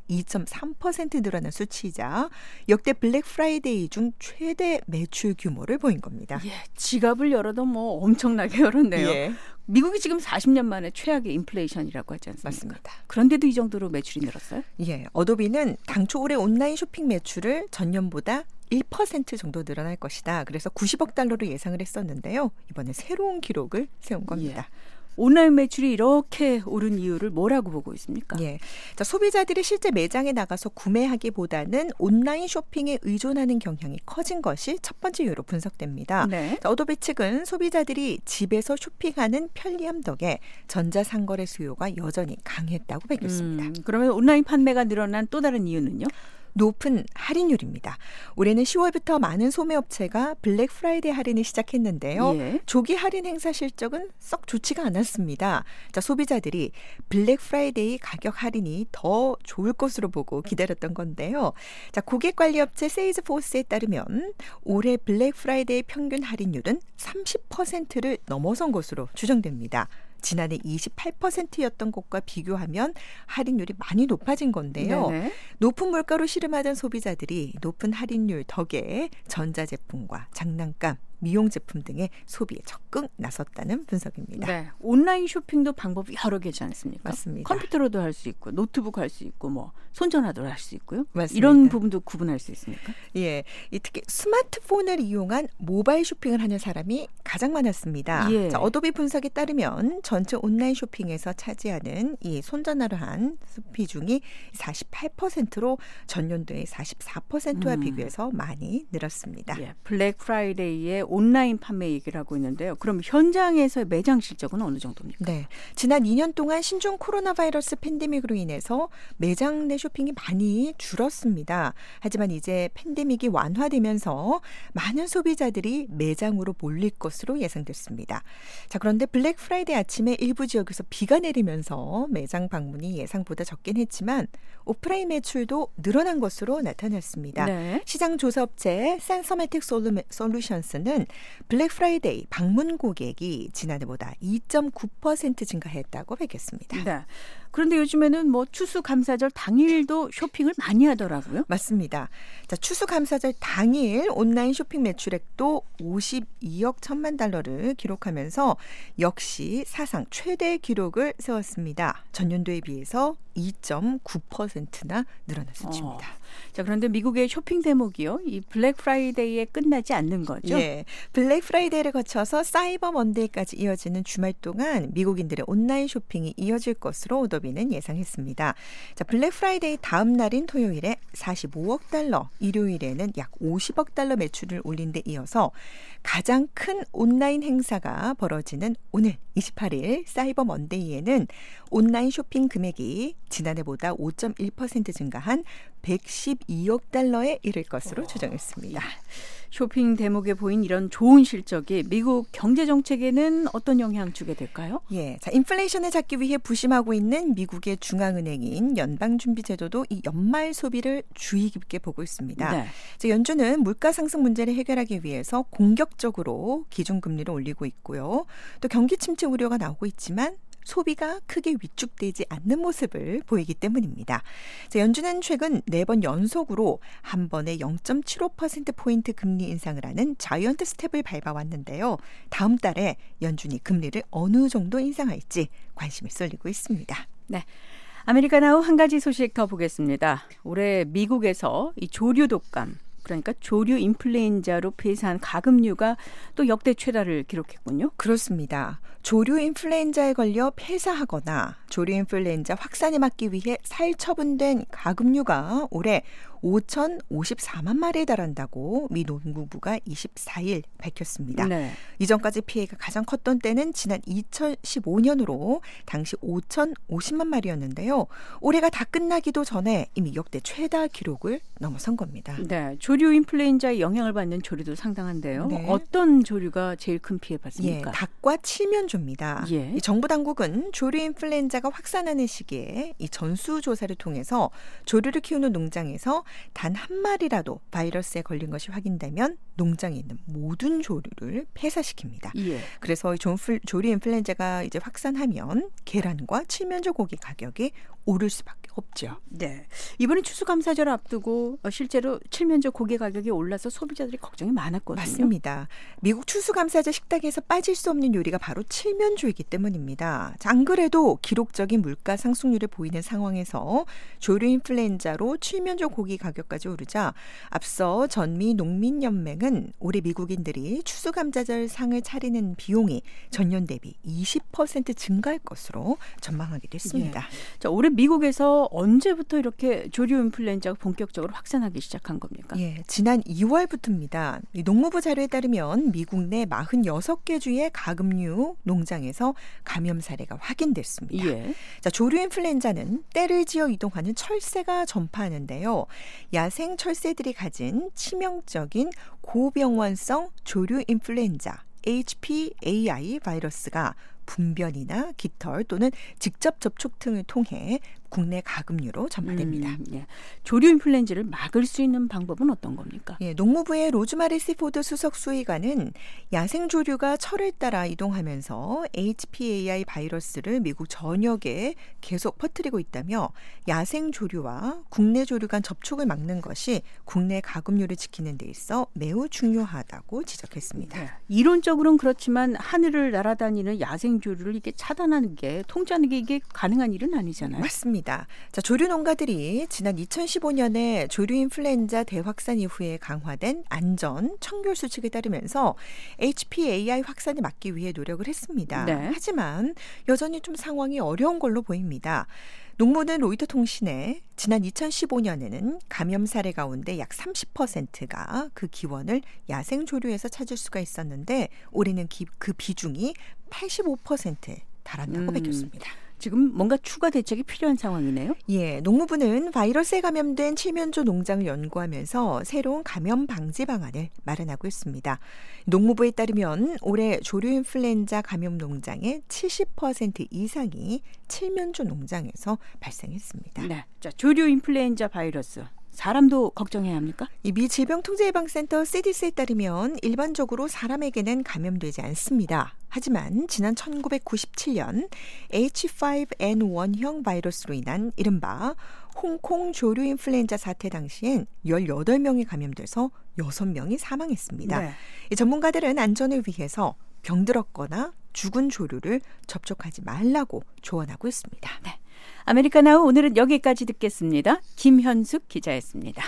2.3% 늘어난 수치이자 역대 블랙 프라이데이 중 최대 매출 규모를 보인 겁니다. 예, 지갑을 열어도 뭐 엄청나게 열었네요. 예. 미국이 지금 40년 만에 최악의 인플레이션이라고 하지 않습니까? 맞습니다. 그런데도 이 정도로 매출이 늘었어요? 예, 어도비는 당초 올해 온라인 쇼핑 매출을 전년보다 1% 정도 늘어날 것이다. 그래서 90억 달러로 예상을 했었는데요. 이번에 새로운 기록을 세운 겁니다. 예. 온라인 매출이 이렇게 오른 이유를 뭐라고 보고 있습니까? 예. 자, 소비자들이 실제 매장에 나가서 구매하기보다는 온라인 쇼핑에 의존하는 경향이 커진 것이 첫 번째 이유로 분석됩니다. 네. 자, 어도비 측은 소비자들이 집에서 쇼핑하는 편리함 덕에 전자상거래 수요가 여전히 강했다고 밝혔습니다. 그러면 온라인 판매가 늘어난 또 다른 이유는요? 높은 할인율입니다. 올해는 10월부터 많은 소매업체가 블랙 프라이데이 할인을 시작했는데요. 예. 조기 할인 행사 실적은 썩 좋지가 않았습니다. 자, 소비자들이 블랙 프라이데이 가격 할인이 더 좋을 것으로 보고 기다렸던 건데요. 자, 고객관리업체 세일즈포스에 따르면 올해 블랙 프라이데이 평균 할인율은 30%를 넘어선 것으로 추정됩니다. 지난해 28%였던 것과 비교하면 할인율이 많이 높아진 건데요. 네네. 높은 물가로 씨름하던 소비자들이 높은 할인율 덕에 전자제품과 장난감, 미용 제품 등의 소비에 적극 나섰다는 분석입니다. 네, 온라인 쇼핑도 방법이 여러 개지 않습니까? 맞습니다. 컴퓨터로도 할 수 있고 노트북 할 수 있고 뭐 손전화도 할 수 있고요. 맞습니다. 이런 부분도 구분할 수 있습니까? 예, 특히 스마트폰을 이용한 모바일 쇼핑을 하는 사람이 가장 많았습니다. 예. 자, 어도비 분석에 따르면 전체 온라인 쇼핑에서 차지하는 이 손전화로 한 소비 중이 48%로 전년도의 44%와 비교해서 많이 늘었습니다. 예, 블랙 프라이데이에 온라인 판매 얘기를 하고 있는데요. 그럼 현장에서의 매장 실적은 어느 정도입니까? 네, 지난 2년 동안 신종 코로나 바이러스 팬데믹으로 인해서 매장 내 쇼핑이 많이 줄었습니다. 하지만 이제 팬데믹이 완화되면서 많은 소비자들이 매장으로 몰릴 것으로 예상됐습니다. 자, 그런데 블랙 프라이데이 아침에 일부 지역에서 비가 내리면서 매장 방문이 예상보다 적긴 했지만 오프라인 매출도 늘어난 것으로 나타났습니다. 네. 시장 조사업체 센서매틱 솔루션스는 블랙 프라이데이 방문 고객이 지난해보다 2.9% 증가했다고 밝혔습니다. 네. 그런데 요즘에는 뭐 추수감사절 당일도 쇼핑을 많이 하더라고요. 맞습니다. 자, 추수감사절 당일 온라인 쇼핑 매출액도 52억 1천만 달러를 기록하면서 역시 사상 최대 기록을 세웠습니다. 전년도에 비해서 2.9%나 늘어난 수치입니다. 자, 그런데 미국의 쇼핑 대목이요. 이 블랙 프라이데이에 끝나지 않는 거죠? 예. 블랙 프라이데이를 거쳐서 사이버 먼데이까지 이어지는 주말 동안 미국인들의 온라인 쇼핑이 이어질 것으로 오더비는 예상했습니다. 자, 블랙 프라이데이 다음 날인 토요일에 45억 달러, 일요일에는 약 50억 달러 매출을 올린 데 이어서 가장 큰 온라인 행사가 벌어지는 오늘 28일 사이버 먼데이에는 온라인 쇼핑 금액이 지난해보다 5.1% 증가한 112억 달러에 이를 것으로 추정했습니다. 쇼핑 대목에 보인 이런 좋은 실적이 미국 경제 정책에는 어떤 영향을 주게 될까요? 예, 자, 인플레이션을 잡기 위해 부심하고 있는 미국의 중앙은행인 연방준비제도도 이 연말 소비를 주의 깊게 보고 있습니다. 네. 자, 연준은 물가 상승 문제를 해결하기 위해서 공격적으로 기준금리를 올리고 있고요. 또 경기 침체 우려가 나오고 있지만 소비가 크게 위축되지 않는 모습을 보이기 때문입니다. 자, 연준은 최근 4번 연속으로 한 번에 0.75%포인트 금리 인상을 하는 자이언트 스텝을 밟아왔는데요. 다음 달에 연준이 금리를 어느 정도 인상할지 관심이 쏠리고 있습니다. 네. 아메리카나우 한 가지 소식 더 보겠습니다. 올해 미국에서 이 조류 독감, 그러니까 조류 인플루엔자로 폐사한 가금류가 또 역대 최다를 기록했군요. 그렇습니다. 조류 인플루엔자에 걸려 폐사하거나 조류 인플루엔자 확산을 막기 위해 살처분된 가금류가 올해 5,054만 마리에 달한다고 미 농구부가 24일 밝혔습니다. 네. 이전까지 피해가 가장 컸던 때는 지난 2015년으로 당시 5,050만 마리였는데요. 올해가 다 끝나기도 전에 이미 역대 최다 기록을 넘어선 겁니다. 네, 조류 인플루엔자의 영향을 받는 조류도 상당한데요. 네. 어떤 조류가 제일 큰 피해 받습니까? 닭과 칠면조입니다. 이 정부 당국은 조류 인플루엔자가 확산하는 시기에 이 전수조사를 통해서 조류를 키우는 농장에서 단 한 마리라도 바이러스에 걸린 것이 확인되면 농장에 있는 모든 조류를 폐사시킵니다. 그래서 조류 인플루엔자가 이제 확산하면 계란과 칠면조 고기 가격이 오를 수밖에 없죠. 네. 이번에 추수감사절을 앞두고 실제로 칠면조 고기 가격이 올라서 소비자들이 걱정이 많았거든요. 맞습니다. 미국 추수감사절 식탁에서 빠질 수 없는 요리가 바로 칠면조이기 때문입니다. 안 그래도 기록적인 물가 상승률을 보이는 상황에서 조류 인플루엔자로 칠면조 고기 가격까지 오르자 앞서 전미 농민연맹은 올해 미국인들이 추수감사절 상을 차리는 비용이 전년 대비 20% 증가할 것으로 전망하기도 했습니다. 자, 올해 미국에서 언제부터 이렇게 조류 인플루엔자가 본격적으로 확산하기 시작한 겁니까? 지난 2월부터입니다. 농무부 자료에 따르면 미국 내 46개 주의 가금류 농장에서 감염 사례가 확인됐습니다. 자, 조류 인플루엔자는 때를 지어 이동하는 철새가 전파하는데요. 야생 철새들이 가진 치명적인 고병원성 조류 인플루엔자 HPAI 바이러스가 분변이나 깃털 또는 직접 접촉 등을 통해 국내 가금류로 전파됩니다. 조류 인플루엔자를 막을 수 있는 방법은 어떤 겁니까? 농무부의 로즈마리 시포드 수석 수의관은 야생 조류가 철을 따라 이동하면서 HPAI 바이러스를 미국 전역에 계속 퍼뜨리고 있다며 야생 조류와 국내 조류 간 접촉을 막는 것이 국내 가금류를 지키는 데 있어 매우 중요하다고 지적했습니다. 이론적으로는 그렇지만 하늘을 날아다니는 야생 조류를 이렇게 차단하는 게 통제하는 게 이게 가능한 일은 아니잖아요. 맞습니다. 자, 조류 농가들이 지난 2015년에 조류 인플루엔자 대확산 이후에 강화된 안전 청결 수칙에 따르면서 HPAI 확산을 막기 위해 노력을 했습니다. 하지만 여전히 좀 상황이 어려운 걸로 보입니다. 농무는 로이터 통신에 지난 2015년에는 감염 사례 가운데 약 30%가 그 기원을 야생 조류에서 찾을 수가 있었는데 올해는 그 비중이 85%에 달한다고 밝혔습니다. 지금 뭔가 추가 대책이 필요한 상황이네요. 농무부는 바이러스에 감염된 칠면조 농장을 연구하면서 새로운 감염 방지 방안을 마련하고 있습니다. 농무부에 따르면 올해 조류 인플루엔자 감염 농장의 70% 이상이 칠면조 농장에서 발생했습니다. 자, 조류 인플루엔자 바이러스. 사람도 걱정해야 합니까? 이 미 질병통제예방센터 CDC에 따르면 일반적으로 사람에게는 감염되지 않습니다. 하지만 지난 1997년 H5N1형 바이러스로 인한 이른바 홍콩 조류 인플루엔자 사태 당시엔 18명이 감염돼서 6명이 사망했습니다. 이 전문가들은 안전을 위해서 병들었거나 죽은 조류를 접촉하지 말라고 조언하고 있습니다. 아메리카나우 오늘은 여기까지 듣겠습니다. 김현숙 기자였습니다.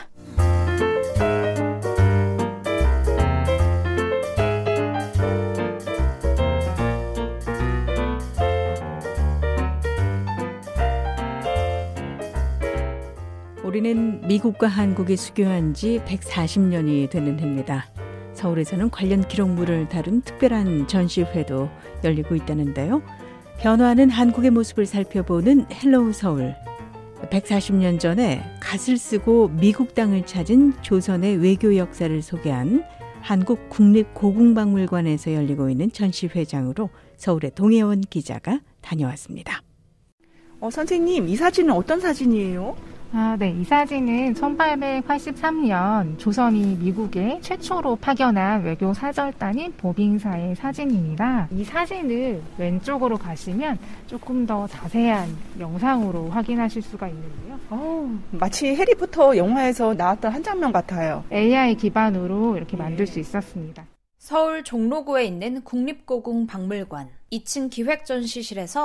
우리는 미국과 한국이 수교한 지 140년이 되는 해입니다. 서울에서는 관련 기록물을 다룬 특별한 전시회도 열리고 있다는데요. 변화하는 한국의 모습을 살펴보는 헬로우 서울. 140년 전에 갓을 쓰고 미국 땅을 찾은 조선의 외교 역사를 소개한 한국 국립고궁박물관에서 열리고 있는 전시회장으로 서울의 동혜원 기자가 다녀왔습니다. 선생님, 이 사진은 어떤 사진이에요? 이 사진은 1883년 조선이 미국에 최초로 파견한 외교 사절단인 보빙사의 사진입니다. 이 사진을 왼쪽으로 가시면 조금 더 자세한 영상으로 확인하실 수가 있는데요. 마치 해리포터 영화에서 나왔던 한 장면 같아요. AI 기반으로 이렇게 만들 수 있었습니다. 서울 종로구에 있는 국립고궁박물관 2층 기획전시실에서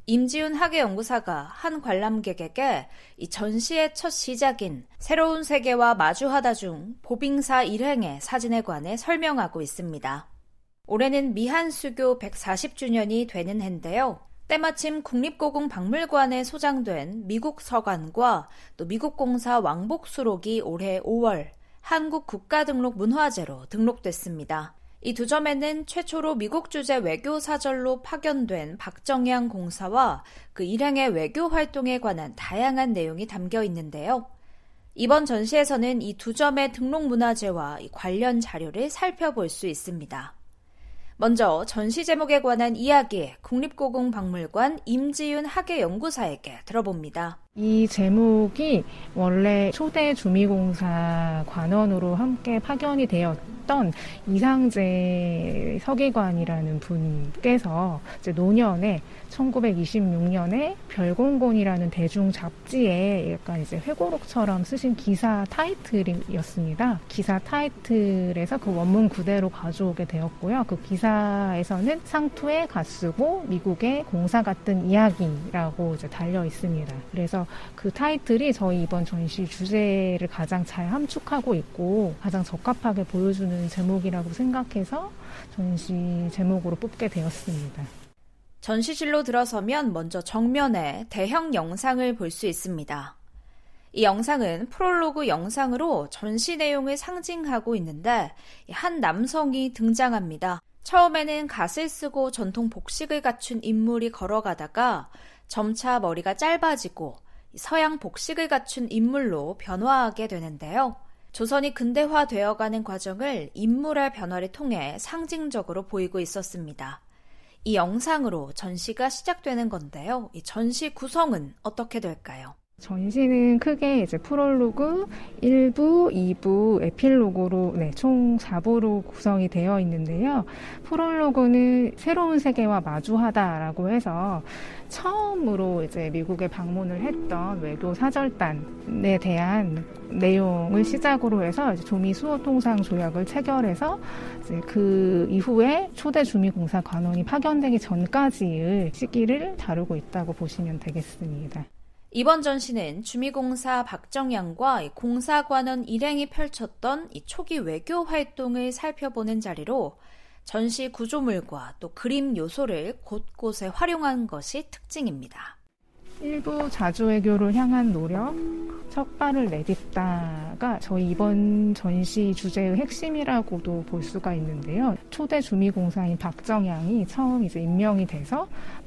임지훈 학예연구사가 한 관람객에게 이 전시의 첫 시작인 새로운 세계와 마주하다 중 보빙사 일행의 사진에 관해 설명하고 있습니다. 올해는 미한수교 140주년이 되는 해인데요. 때마침 국립고궁박물관에 소장된 미국 서관과 또 미국공사 왕복수록이 올해 5월 한국 국가등록 문화재로 등록됐습니다. 이 두 점에는 최초로 미국 주재 외교사절로 파견된 박정양 공사와 그 일행의 외교 활동에 관한 다양한 내용이 담겨 있는데요. 이번 전시에서는 이 두 점의 등록 문화재와 관련 자료를 살펴볼 수 있습니다. 먼저 전시 제목에 관한 이야기 국립고궁박물관 임지윤 학예연구사에게 들어봅니다. 이 제목이 원래 초대 주미공사 관원으로 함께 파견이 되었던 이상재 서기관이라는 분께서 이제 노년에 1926년에 별공곤이라는 대중 잡지에 약간 이제 회고록처럼 쓰신 기사 타이틀이었습니다. 기사 타이틀에서 그 원문 그대로 가져오게 되었고요. 그 기사에서는 상투에 갓쓰고 미국의 공사 같은 이야기라고 이제 달려 있습니다. 그래서 그 타이틀이 저희 이번 전시 주제를 가장 잘 함축하고 있고 가장 적합하게 보여주는 제목이라고 생각해서 전시 제목으로 뽑게 되었습니다. 전시실로 들어서면 먼저 정면에 대형 영상을 볼 수 있습니다. 이 영상은 프롤로그 영상으로 전시 내용을 상징하고 있는데 한 남성이 등장합니다. 처음에는 갓을 쓰고 전통 복식을 갖춘 인물이 걸어가다가 점차 머리가 짧아지고 서양 복식을 갖춘 인물로 변화하게 되는데요. 조선이 근대화되어가는 과정을 인물의 변화를 통해 상징적으로 보이고 있었습니다. 이 영상으로 전시가 시작되는 건데요. 이 전시 구성은 어떻게 될까요? 전시는 크게 이제 프롤로그 1부, 2부, 에필로그로 총 4부로 구성이 되어 있는데요. 프롤로그는 새로운 세계와 마주하다라고 해서 처음으로 이제 미국에 방문을 했던 외교 사절단에 대한 내용을 시작으로 해서 이제 조미 수호통상 조약을 체결해서 이제 그 이후에 초대 주미공사 관원이 파견되기 전까지의 시기를 다루고 있다고 보시면 되겠습니다. 이번 전시는 주미공사 박정양과 공사관원 일행이 펼쳤던 이 초기 외교 활동을 살펴보는 자리로 전시 구조물과 또 그림 요소를 곳곳에 활용한 것이 특징입니다. 일부 자주외교를 향한 노력, 첫 발을 내딛다가 저희 이번 전시 주제의 핵심이라고도 볼 수가 있는데요. 초대 주미공사인 박정양이 처음 이제 임명이 돼서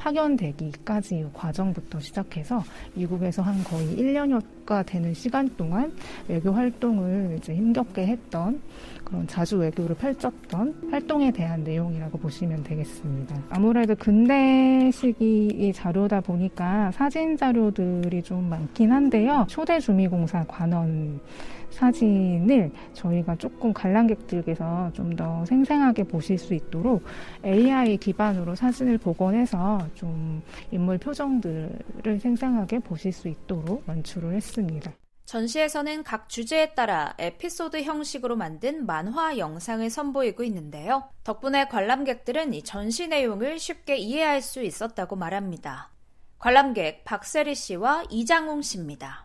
파견되기까지 과정부터 시작해서 미국에서 한 거의 1년여가 되는 시간 동안 외교 활동을 이제 힘겹게 했던 그런 자주 외교를 펼쳤던 활동에 대한 내용이라고 보시면 되겠습니다. 아무래도 근대 시기의 자료다 보니까 사진 자료들이 좀 많긴 한데요. 초대 주미공사 관원 사진을 저희가 조금 관람객들께서 좀 더 생생하게 보실 수 있도록 AI 기반으로 사진을 복원해서 좀 인물 표정들을 생생하게 보실 수 있도록 연출을 했습니다. 전시에서는 각 주제에 따라 에피소드 형식으로 만든 만화 영상을 선보이고 있는데요. 덕분에 관람객들은 이 전시 내용을 쉽게 이해할 수 있었다고 말합니다. 관람객 박세리 씨와 이장웅 씨입니다.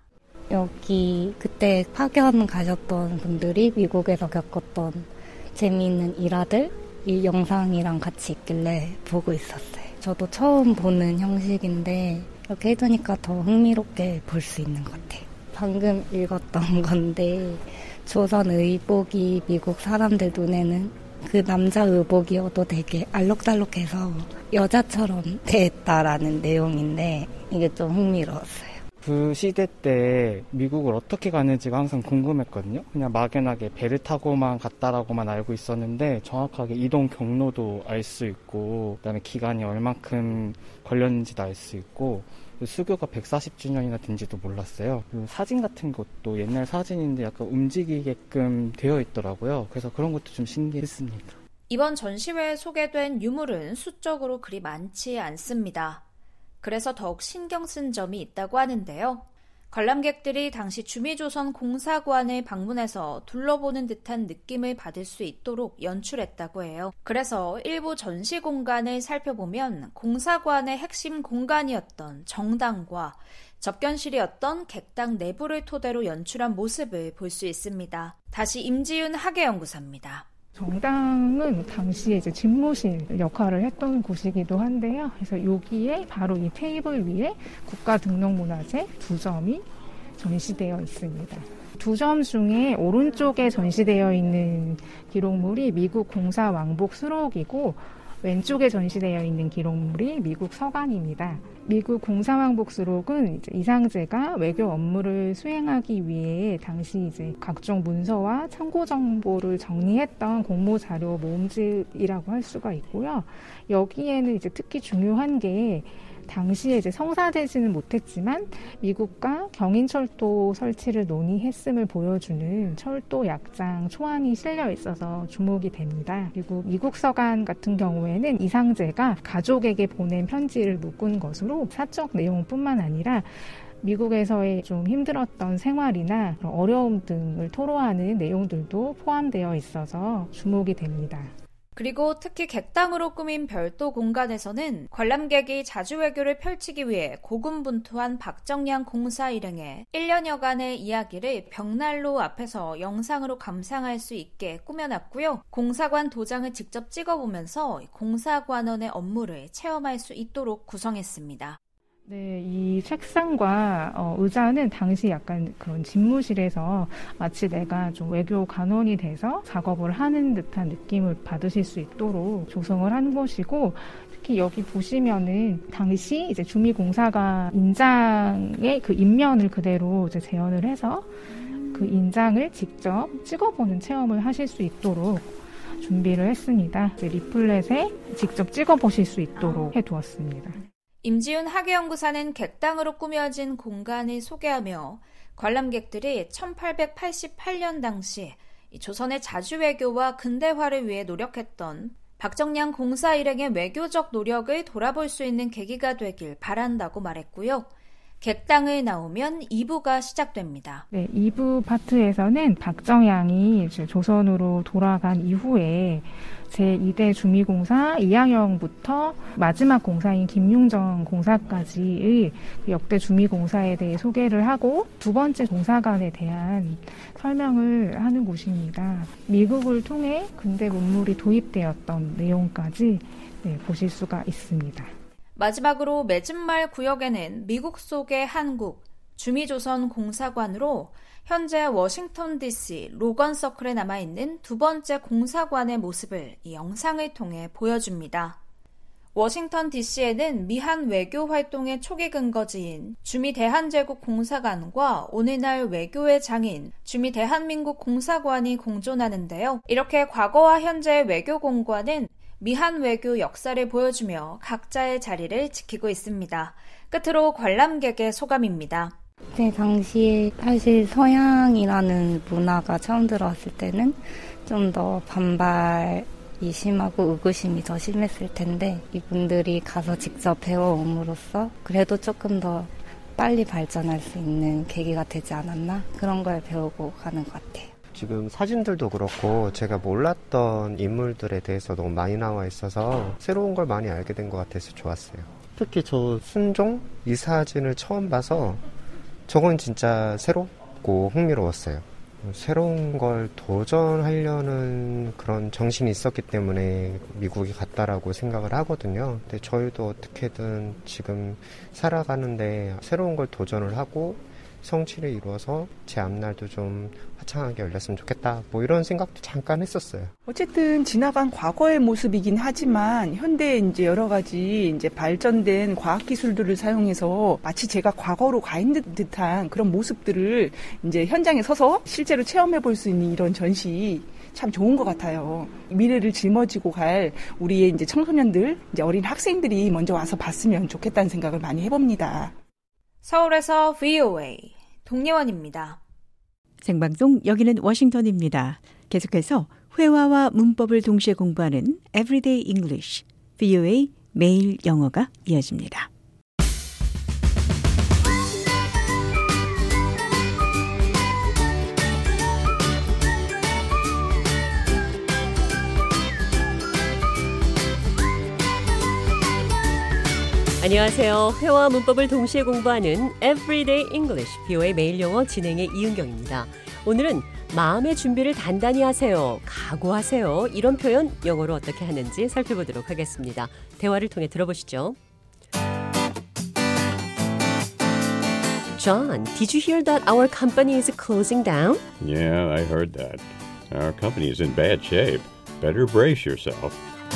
여기 그때 파견 가셨던 분들이 미국에서 겪었던 재미있는 일화들 이 영상이랑 같이 있길래 보고 있었어요. 저도 처음 보는 형식인데 이렇게 해두니까 더 흥미롭게 볼 수 있는 것 같아요. 방금 읽었던 건데 조선 의복이 미국 사람들 눈에는 그 남자 의복이어도 되게 알록달록해서 여자처럼 대했다라는 내용인데 이게 좀 흥미로웠어요. 그 시대 때 미국을 어떻게 가는지가 항상 궁금했거든요. 그냥 막연하게 배를 타고만 갔다라고만 알고 있었는데 정확하게 이동 경로도 알 수 있고 그다음에 기간이 얼만큼 걸렸는지도 알 수 있고 수교가 140주년이나 된지도 몰랐어요. 사진 같은 것도 옛날 사진인데 약간 움직이게끔 되어 있더라고요. 그래서 그런 것도 좀 신기했습니다. 이번 전시회에 소개된 유물은 수적으로 그리 많지 않습니다. 그래서 더욱 신경 쓴 점이 있다고 하는데요. 관람객들이 당시 주미조선 공사관을 방문해서 둘러보는 듯한 느낌을 받을 수 있도록 연출했다고 해요. 그래서 일부 전시 공간을 살펴보면 공사관의 핵심 공간이었던 정당과 접견실이었던 객당 내부를 토대로 연출한 모습을 볼 수 있습니다. 다시 임지윤 학예연구사입니다. 정당은 당시에 이제 집무실 역할을 했던 곳이기도 한데요. 그래서 여기에 바로 이 테이블 위에 국가등록문화재 2점이 전시되어 있습니다. 2점 중에 오른쪽에 전시되어 있는 기록물이 미국 공사 왕복 수록이고 왼쪽에 전시되어 있는 기록물이 미국 서간입니다. 미국 공사왕복 수록은 이제 이상재가 외교 업무를 수행하기 위해 당시 이제 각종 문서와 참고 정보를 정리했던 공모 자료 모음집이라고 할 수가 있고요. 여기에는 이제 특히 중요한 게 당시에 이제 성사되지는 못했지만 미국과 경인철도 설치를 논의했음을 보여주는 철도 약장 초안이 실려 있어서 주목이 됩니다. 그리고 미국 서간 같은 경우에는 이상재가 가족에게 보낸 편지를 묶은 것으로 사적 내용뿐만 아니라 미국에서의 좀 힘들었던 생활이나 어려움 등을 토로하는 내용들도 포함되어 있어서 주목이 됩니다. 그리고 특히 객당으로 꾸민 별도 공간에서는 관람객이 자주외교를 펼치기 위해 고군분투한 박정량 공사 일행의 1년여간의 이야기를 벽난로 앞에서 영상으로 감상할 수 있게 꾸며놨고요. 공사관 도장을 직접 찍어보면서 공사관원의 업무를 체험할 수 있도록 구성했습니다. 네, 이 책상과 의자는 당시 약간 그런 집무실에서 마치 내가 좀 외교 관원이 돼서 작업을 하는 듯한 느낌을 받으실 수 있도록 조성을 한 것이고, 특히 여기 보시면은 당시 이제 주미공사관 인장의 그 인면을 그대로 이제 재현을 해서 그 인장을 직접 찍어보는 체험을 하실 수 있도록 준비를 했습니다. 이제 리플렛에 직접 찍어보실 수 있도록 해두었습니다. 임지윤 학예연구사는 객당으로 꾸며진 공간을 소개하며 관람객들이 1888년 당시 조선의 자주외교와 근대화를 위해 노력했던 박정량 공사 일행의 외교적 노력을 돌아볼 수 있는 계기가 되길 바란다고 말했고요. 객당을 나오면 2부가 시작됩니다. 네, 2부 파트에서는 박정량이 이제 조선으로 돌아간 이후에 제2대 주미공사 이항영부터 마지막 공사인 김용정 공사까지의 역대 주미공사에 대해 소개를 하고 두 번째 공사관에 대한 설명을 하는 곳입니다. 미국을 통해 근대 문물이 도입되었던 내용까지 보실 수가 있습니다. 마지막으로 맺은말 구역에는 미국 속의 한국, 주미조선 공사관으로 현재 워싱턴 DC 로건 서클에 남아있는 두 번째 공사관의 모습을 이 영상을 통해 보여줍니다. 워싱턴 DC에는 미한 외교 활동의 초기 근거지인 주미대한제국 공사관과 오늘날 외교의 장인 주미대한민국 공사관이 공존하는데요. 이렇게 과거와 현재의 외교 공관은 미한 외교 역사를 보여주며 각자의 자리를 지키고 있습니다. 끝으로 관람객의 소감입니다. 네, 당시에 사실 서양이라는 문화가 처음 들어왔을 때는 좀 더 반발이 심하고 의구심이 더 심했을 텐데 이분들이 가서 직접 배워옴으로써 그래도 조금 더 빨리 발전할 수 있는 계기가 되지 않았나? 그런 걸 배우고 가는 것 같아요. 지금 사진들도 그렇고 제가 몰랐던 인물들에 대해서 너무 많이 나와 있어서 새로운 걸 많이 알게 된 것 같아서 좋았어요. 특히 저 순종 이 사진을 처음 봐서 저건 진짜 새롭고 흥미로웠어요. 새로운 걸 도전하려는 그런 정신이 있었기 때문에 미국에 갔다라고 생각을 하거든요. 근데 저희도 어떻게든 지금 살아가는데 새로운 걸 도전을 하고 성취를 이루어서 제 앞날도 좀 화창하게 열렸으면 좋겠다. 뭐 이런 생각도 잠깐 했었어요. 어쨌든 지나간 과거의 모습이긴 하지만 현대에 이제 여러 가지 이제 발전된 과학 기술들을 사용해서 마치 제가 과거로 가 있는 듯한 그런 모습들을 이제 현장에 서서 실제로 체험해 볼 수 있는 이런 전시 참 좋은 것 같아요. 미래를 짊어지고 갈 우리의 이제 청소년들, 이제 어린 학생들이 먼저 와서 봤으면 좋겠다는 생각을 많이 해봅니다. 서울에서 VOA 동예원입니다. 생방송 여기는 워싱턴입니다. 계속해서 회화와 문법을 동시에 공부하는 Everyday English, VOA 매일 영어가 이어집니다. 안녕하세요. 회화와 문법을 동시에 공부하는 Everyday English, BO의 매일 영어 진행의 이은경입니다. 오늘은 마음의 준비를 단단히 하세요, 각오하세요, 이런 표현 영어로 어떻게 하는지 살펴보도록 하겠습니다. 대화를 통해 들어보시죠. John, did you hear that our company is closing down? Yeah, I heard that. Our company is in bad shape. Better brace yourself.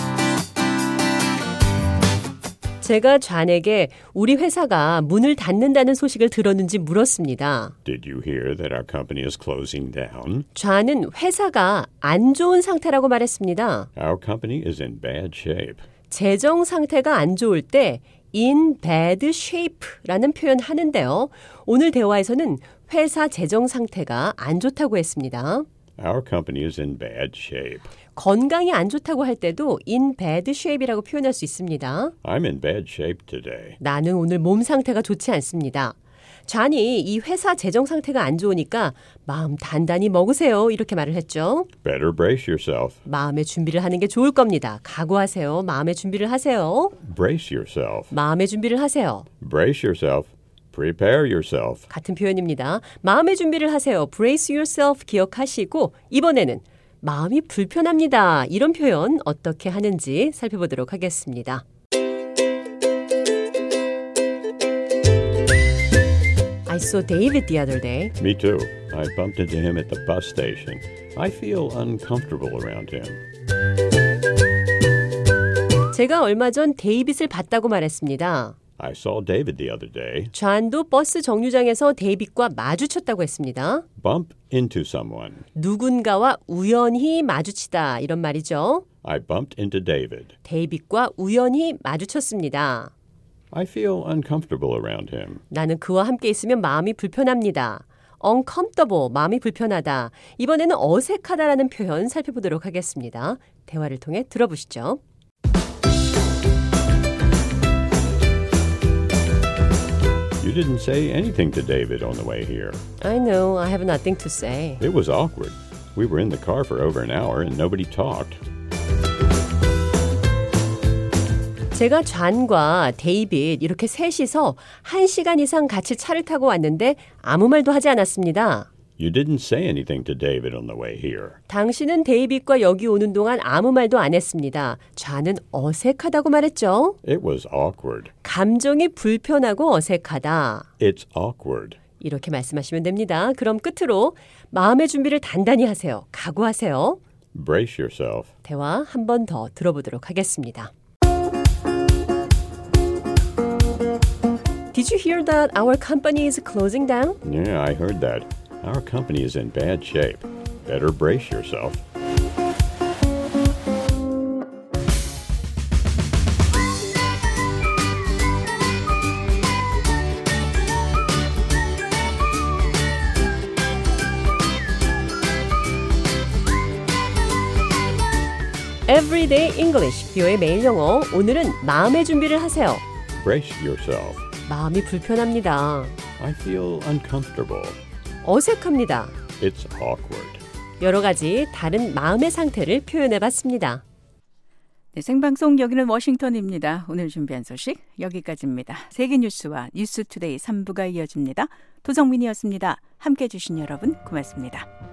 제가 존에게 우리 회사가 문을 닫는다는 소식을 들었는지 물었습니다. Did you hear that our company is closing down? 존은 회사가 안 좋은 상태라고 말했습니다. Our company is in bad shape. 재정 상태가 안 좋을 때 in bad shape라는 표현 하는데요. 오늘 대화에서는 회사 재정 상태가 안 좋다고 했습니다. Our company is in bad shape. 건강이 안 좋다고 할 때도 in bad shape이라고 표현할 수 있습니다. I'm in bad shape today. 나는 오늘 몸 상태가 좋지 않습니다. 존이 이 회사 재정 상태가 안 좋으니까 마음 단단히 먹으세요, 이렇게 말을 했죠. Better brace yourself. 마음의 준비를 하는 게 좋을 겁니다. 각오하세요. 마음의 준비를 하세요. Brace yourself. 마음의 준비를 하세요. Brace yourself. Prepare yourself. 같은 표현입니다. 마음의 준비를 하세요. Brace yourself 기억하시고 이번에는 마음이 불편합니다. 이런 표현 어떻게 하는지 살펴보도록 하겠습니다. I saw David the other day. Me too. I bumped into him at the bus station. I feel uncomfortable around him. 제가 얼마 전 데이빗을 봤다고 말했습니다. I saw David the other day. 존도 버스 정류장에서 데이빗과 마주쳤다고 했습니다. Bump into someone. 누군가와 우연히 마주치다 이런 말이죠. I bumped into David. 데이빗과 우연히 마주쳤습니다. I feel uncomfortable around him. 나는 그와 함께 있으면 마음이 불편합니다. uncomfortable, 마음이 불편하다. 이번에는 어색하다라는 표현 살펴보도록 하겠습니다. 대화를 통해 들어보시죠. You didn't say anything to David on the way here. I know, I have nothing to say. It was awkward. We were in the car for over an hour and nobody talked. 제가 존과 데이빗 이렇게 셋이서 1시간 이상 같이 차를 타고 왔는데 아무 말도 하지 않았습니다. You didn't say anything to David on the way here. 당신은 데이빗과 여기 오는 동안 아무 말도 안 했습니다. 존은 어색하다고 말했죠. It was awkward. 감정이 불편하고 어색하다. It's awkward. 이렇게 말씀하시면 됩니다. 그럼 끝으로 마음의 준비를 단단히 하세요. 각오하세요. Brace yourself. 대화 한 번 더 들어보도록 하겠습니다. Did you hear that our company is closing down? Yeah, I heard that. Our company is in bad shape. Better brace yourself. Everyday English, BO의 매일 영어. 오늘은 마음의 준비를 하세요. Brace yourself. 마음이 불편합니다. I feel uncomfortable. 어색합니다. It's awkward. 여러 가지 다른 마음의 상태를 표현해봤습니다. 네, 생방송 여기는 워싱턴입니다. 오늘 준비한 소식 여기까지입니다. 세계 뉴스와 뉴스투데이 3부가 이어집니다. 도정민이었습니다. 함께해 주신 여러분 고맙습니다.